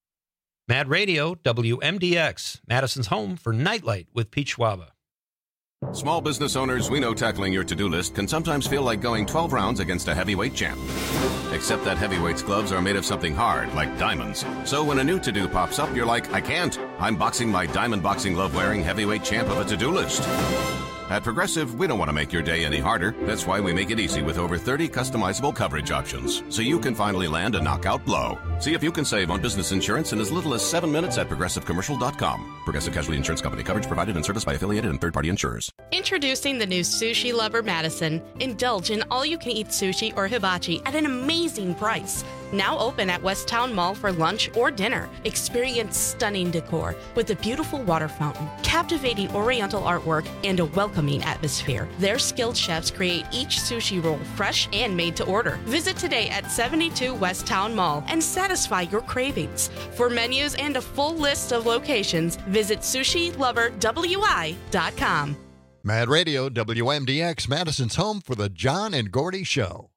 [SPEAKER 27] Mad Radio, WMDX, Madison's home for Nightlight with Pete Schwaba.
[SPEAKER 7] Small business owners, we know tackling your to-do list can sometimes feel like going 12 rounds against a heavyweight champ. Except that heavyweight's gloves are made of something hard, like diamonds. So when a new to-do pops up, you're like, I can't. I'm boxing my diamond boxing glove-wearing heavyweight champ of a to-do list. At Progressive, we don't want to make your day any harder. That's why we make it easy with over 30 customizable coverage options, so you can finally land a knockout blow. See if you can save on business insurance in as little as 7 minutes at ProgressiveCommercial.com. Progressive Casualty Insurance Company. Coverage provided and serviced by affiliated and third-party insurers.
[SPEAKER 8] Introducing the new Sushi Lover Madison. Indulge in all-you-can-eat sushi or hibachi at an amazing price. Now open at Westtown Mall for lunch or dinner. Experience stunning decor with a beautiful water fountain, captivating oriental artwork, and a welcoming atmosphere. Their skilled chefs create each sushi roll fresh and made to order. Visit today at 72 Westtown Mall and satisfy your cravings. For menus and a full list of locations, visit SushiLoverWI.com.
[SPEAKER 9] Mad Radio, WMDX, Madison's home for the John and Gordy Show.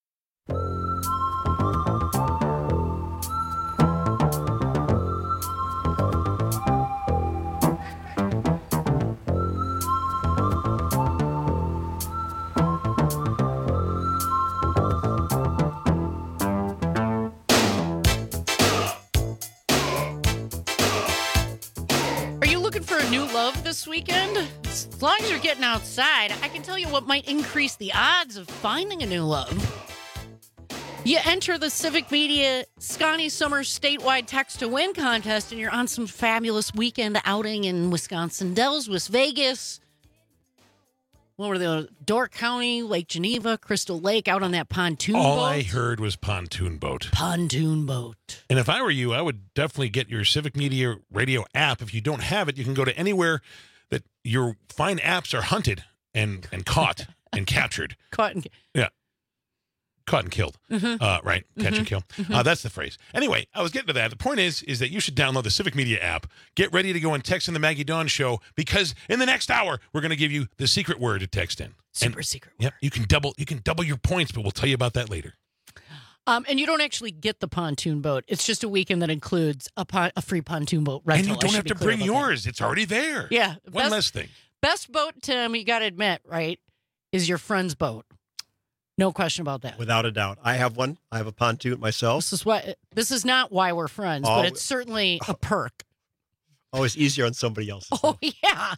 [SPEAKER 16] This weekend, as long as you're getting outside, I can tell you what might increase the odds of finding a new love. You enter the Civic Media Scotty Summer statewide text to win contest, and you're on some fabulous weekend outing in Wisconsin Dells, West Vegas. What were they? Door County, Lake Geneva, Crystal Lake, out on that pontoon boat.
[SPEAKER 2] All I heard was pontoon boat.
[SPEAKER 16] Pontoon boat.
[SPEAKER 2] And if I were you, I would definitely get your Civic Media Radio app. If you don't have it, you can go to anywhere that your fine apps are hunted and caught and captured.
[SPEAKER 16] Caught and
[SPEAKER 2] killed.
[SPEAKER 16] Mm-hmm.
[SPEAKER 2] Right? Catch and kill.
[SPEAKER 16] Mm-hmm.
[SPEAKER 2] That's the phrase. Anyway, I was getting to that. The point is that you should download the Civic Media app. Get ready to go and text in the Maggie Dawn Show, because in the next hour, we're going to give you the secret word to text in.
[SPEAKER 16] Secret word.
[SPEAKER 2] Yep. You can double your points, but we'll tell you about that later.
[SPEAKER 16] And you don't actually get the pontoon boat. It's just a weekend that includes a free pontoon boat rental.
[SPEAKER 2] And you don't have to bring yours. It's already there.
[SPEAKER 16] Yeah.
[SPEAKER 2] One less thing.
[SPEAKER 16] Best boat, Tim, you got to admit, right, is your friend's boat. No question about that.
[SPEAKER 6] Without a doubt. I have one. I have a pontoon myself.
[SPEAKER 16] This is not why we're friends, but it's certainly a perk.
[SPEAKER 6] Always easier on somebody else.
[SPEAKER 16] Oh, yeah.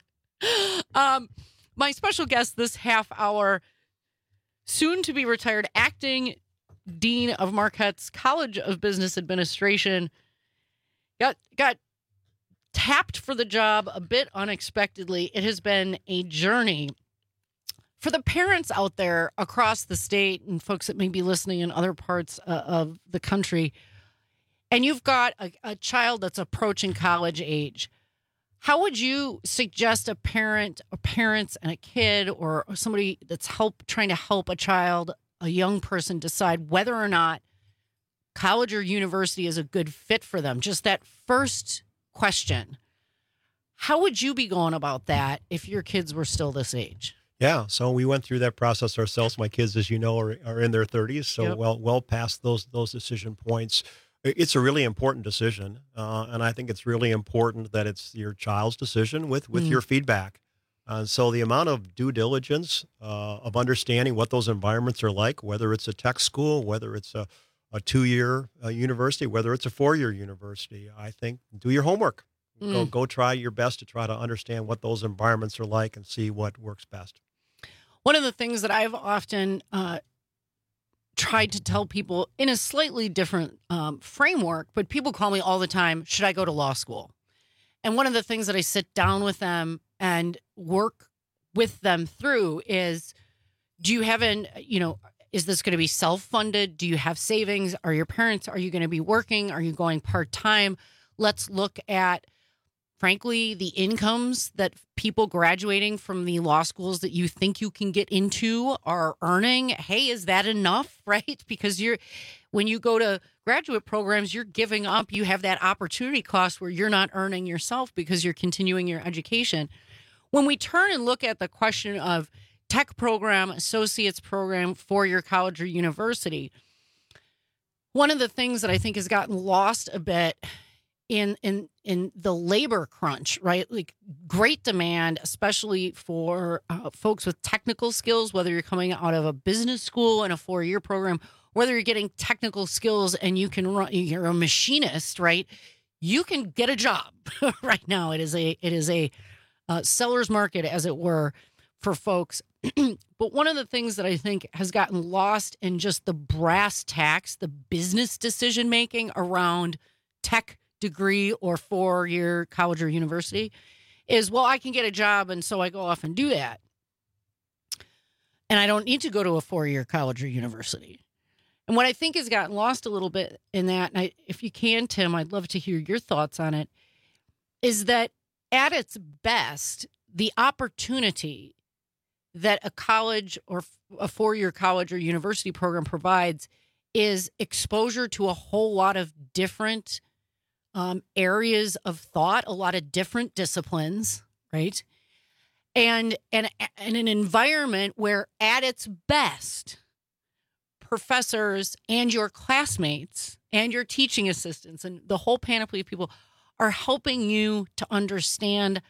[SPEAKER 16] My special guest this half hour, soon to be retired acting dean of Marquette's College of Business Administration, got tapped for the job a bit unexpectedly. It has been a journey. For the parents out there across the state and folks that may be listening in other parts of the country, and you've got a child that's approaching college age, how would you suggest a parent or parents and a kid or somebody that's trying to help a child, a young person, decide whether or not college or university is a good fit for them? Just that first question. How would you be going about that if your kids were still this age?
[SPEAKER 6] Yeah, so we went through that process ourselves. My kids, as you know, are in their 30s, so
[SPEAKER 16] Yep.
[SPEAKER 6] well past those decision points. It's a really important decision, and I think it's really important that it's your child's decision with your feedback. So the amount of due diligence of understanding what those environments are like, whether it's a tech school, whether it's a 2-year university, whether it's a 4-year university, I think do your homework. Go try your best to try to understand what those environments are like and see what works best.
[SPEAKER 16] One of the things that I've often tried to tell people in a slightly different framework, but people call me all the time, should I go to law school? And one of the things that I sit down with them and work with them through is, do you have is this going to be self-funded? Do you have savings? Are you going to be working? Are you going part-time? Let's look at, frankly, the incomes that people graduating from the law schools that you think you can get into are earning. Hey, is that enough, right? Because when you go to graduate programs, you're giving up. You have that opportunity cost where you're not earning yourself because you're continuing your education. When we turn and look at the question of tech program, associate's program for your college or university, one of the things that I think has gotten lost a bit in the labor crunch, right? Like great demand, especially for folks with technical skills, whether you're coming out of a business school and a 4-year program, whether you're getting technical skills and you're a machinist, right? You can get a job right now. It is a seller's market, as it were, for folks. But one of the things that I think has gotten lost in just the brass tacks, the business decision making around tech degree or 4-year college or university is, well, I can get a job, and so I go off and do that. And I don't need to go to a 4-year college or university. And what I think has gotten lost a little bit in that, and if you can, Tim, I'd love to hear your thoughts on it, is that at its best, the opportunity that a college or a 4-year college or university program provides is exposure to a whole lot of different areas of thought, a lot of different disciplines, right? And an environment where at its best, professors and your classmates and your teaching assistants and the whole panoply of people are helping you to understand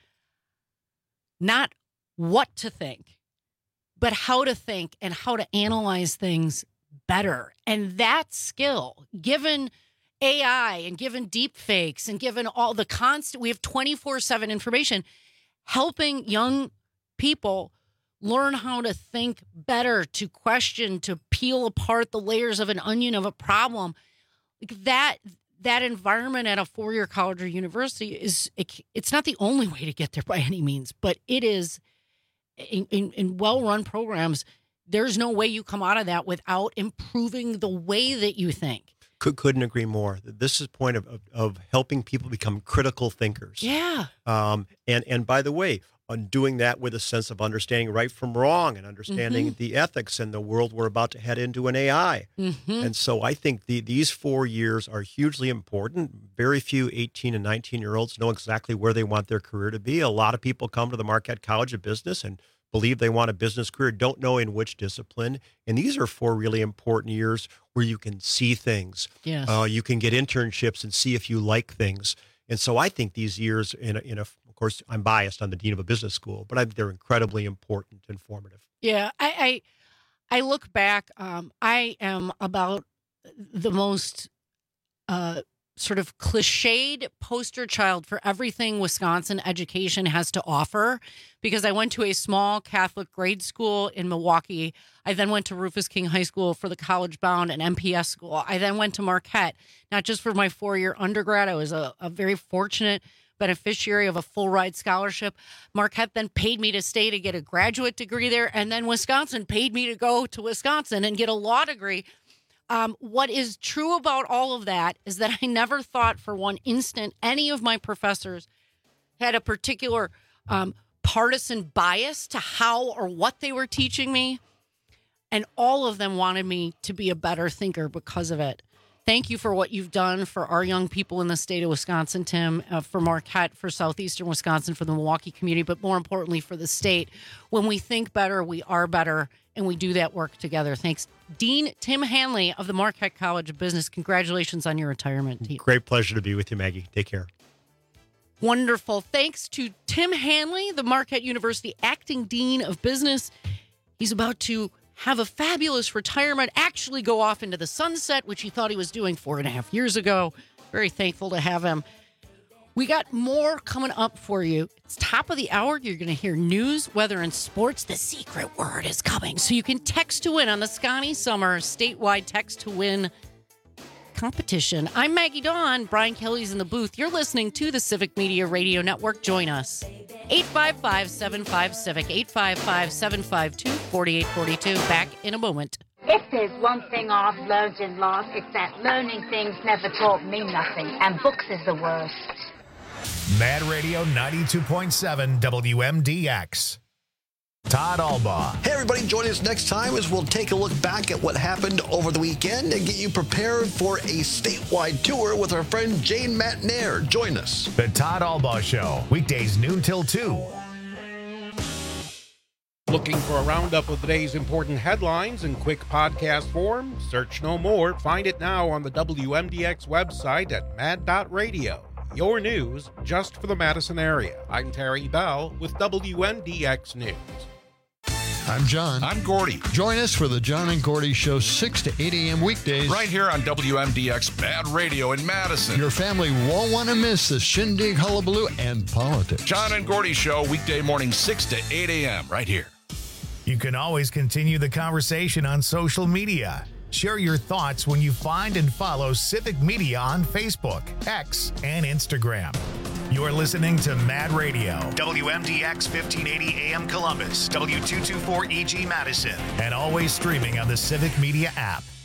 [SPEAKER 16] not what to think, but how to think and how to analyze things better. And that skill, given AI and given deep fakes and given all the constant, we have 24/7 information, helping young people learn how to think better, to question, to peel apart the layers of an onion of a problem. That environment at a 4-year college or university it's not the only way to get there by any means, but it is in well-run programs. There's no way you come out of that without improving the way that you think.
[SPEAKER 6] Couldn't agree more. This is a point of helping people become critical thinkers.
[SPEAKER 16] Yeah.
[SPEAKER 6] And by the way, on doing that with a sense of understanding right from wrong and understanding the ethics in the world we're about to head into an AI. And so I think these 4 years are hugely important. Very few 18 and 19-year-olds know exactly where they want their career to be. A lot of people come to the Marquette College of Business and believe they want a business career, don't know in which discipline. And these are 4 really important years where you can see things.
[SPEAKER 16] Yes.
[SPEAKER 6] You can get internships and see if you like things. And so I think these years of course, I'm biased. I'm the dean of a business school, but I think they're incredibly important and formative.
[SPEAKER 16] Yeah, I look back. I am about the most sort of cliched poster child for everything Wisconsin education has to offer, because I went to a small Catholic grade school in Milwaukee. I then went to Rufus King High School for the college bound and MPS school. I then went to Marquette, not just for my 4-year undergrad. I was a very fortunate beneficiary of a full ride scholarship. Marquette then paid me to stay to get a graduate degree there. And then Wisconsin paid me to go to Wisconsin and get a law degree. What is true about all of that is that I never thought for one instant any of my professors had a particular partisan bias to how or what they were teaching me. And all of them wanted me to be a better thinker because of it. Thank you for what you've done for our young people in the state of Wisconsin, Tim, for Marquette, for southeastern Wisconsin, for the Milwaukee community, but more importantly for the state. When we think better, we are better, and we do that work together. Thanks. Dean Tim Hanley of the Marquette College of Business, congratulations on your retirement.
[SPEAKER 6] Great pleasure to be with you, Maggie. Take care.
[SPEAKER 16] Wonderful. Thanks to Tim Hanley, the Marquette University Acting Dean of Business. He's about to have a fabulous retirement, actually go off into the sunset, which he thought he was doing 4.5 years ago. Very thankful to have him. We got more coming up for you. It's top of the hour. You're going to hear news, weather, and sports. The secret word is coming. So you can text to win on the Scotty Summer statewide text to win competition. I'm Maggie Dawn. Brian Kelly's in the booth. You're listening to the Civic Media Radio Network. Join us. 855-75-CIVIC, 855-752-4842. Back in a moment.
[SPEAKER 5] If there's one thing I've learned in life, it's that learning things never taught me nothing, and books is the worst.
[SPEAKER 1] Mad Radio 92.7 WMDX. Todd Albaugh.
[SPEAKER 21] Hey, everybody, join us next time as we'll take a look back at what happened over the weekend and get you prepared for a statewide tour with our friend Jane Matnair. Join us.
[SPEAKER 1] The Todd Albaugh Show, weekdays noon till 2.
[SPEAKER 10] Looking for a roundup of the day's important headlines in quick podcast form? Search no more. Find it now on the WMDX website at mad.radio. your news just for the Madison area. I'm Terry Bell with WMDX News.
[SPEAKER 9] I'm John.
[SPEAKER 12] I'm Gordy.
[SPEAKER 9] Join us for the John and Gordy Show, 6 to 8 a.m. weekdays.
[SPEAKER 12] Right here on WMDX Bad Radio in Madison.
[SPEAKER 9] Your family won't want to miss the shindig, hullabaloo, and politics.
[SPEAKER 12] John and Gordy Show, weekday morning, 6 to 8 a.m. right here.
[SPEAKER 1] You can always continue the conversation on social media. Share your thoughts when you find and follow Civic Media on Facebook, X, and Instagram. You're listening to Mad Radio, WMDX 1580 AM Columbus, W224EG Madison, and always streaming on the Civic Media app.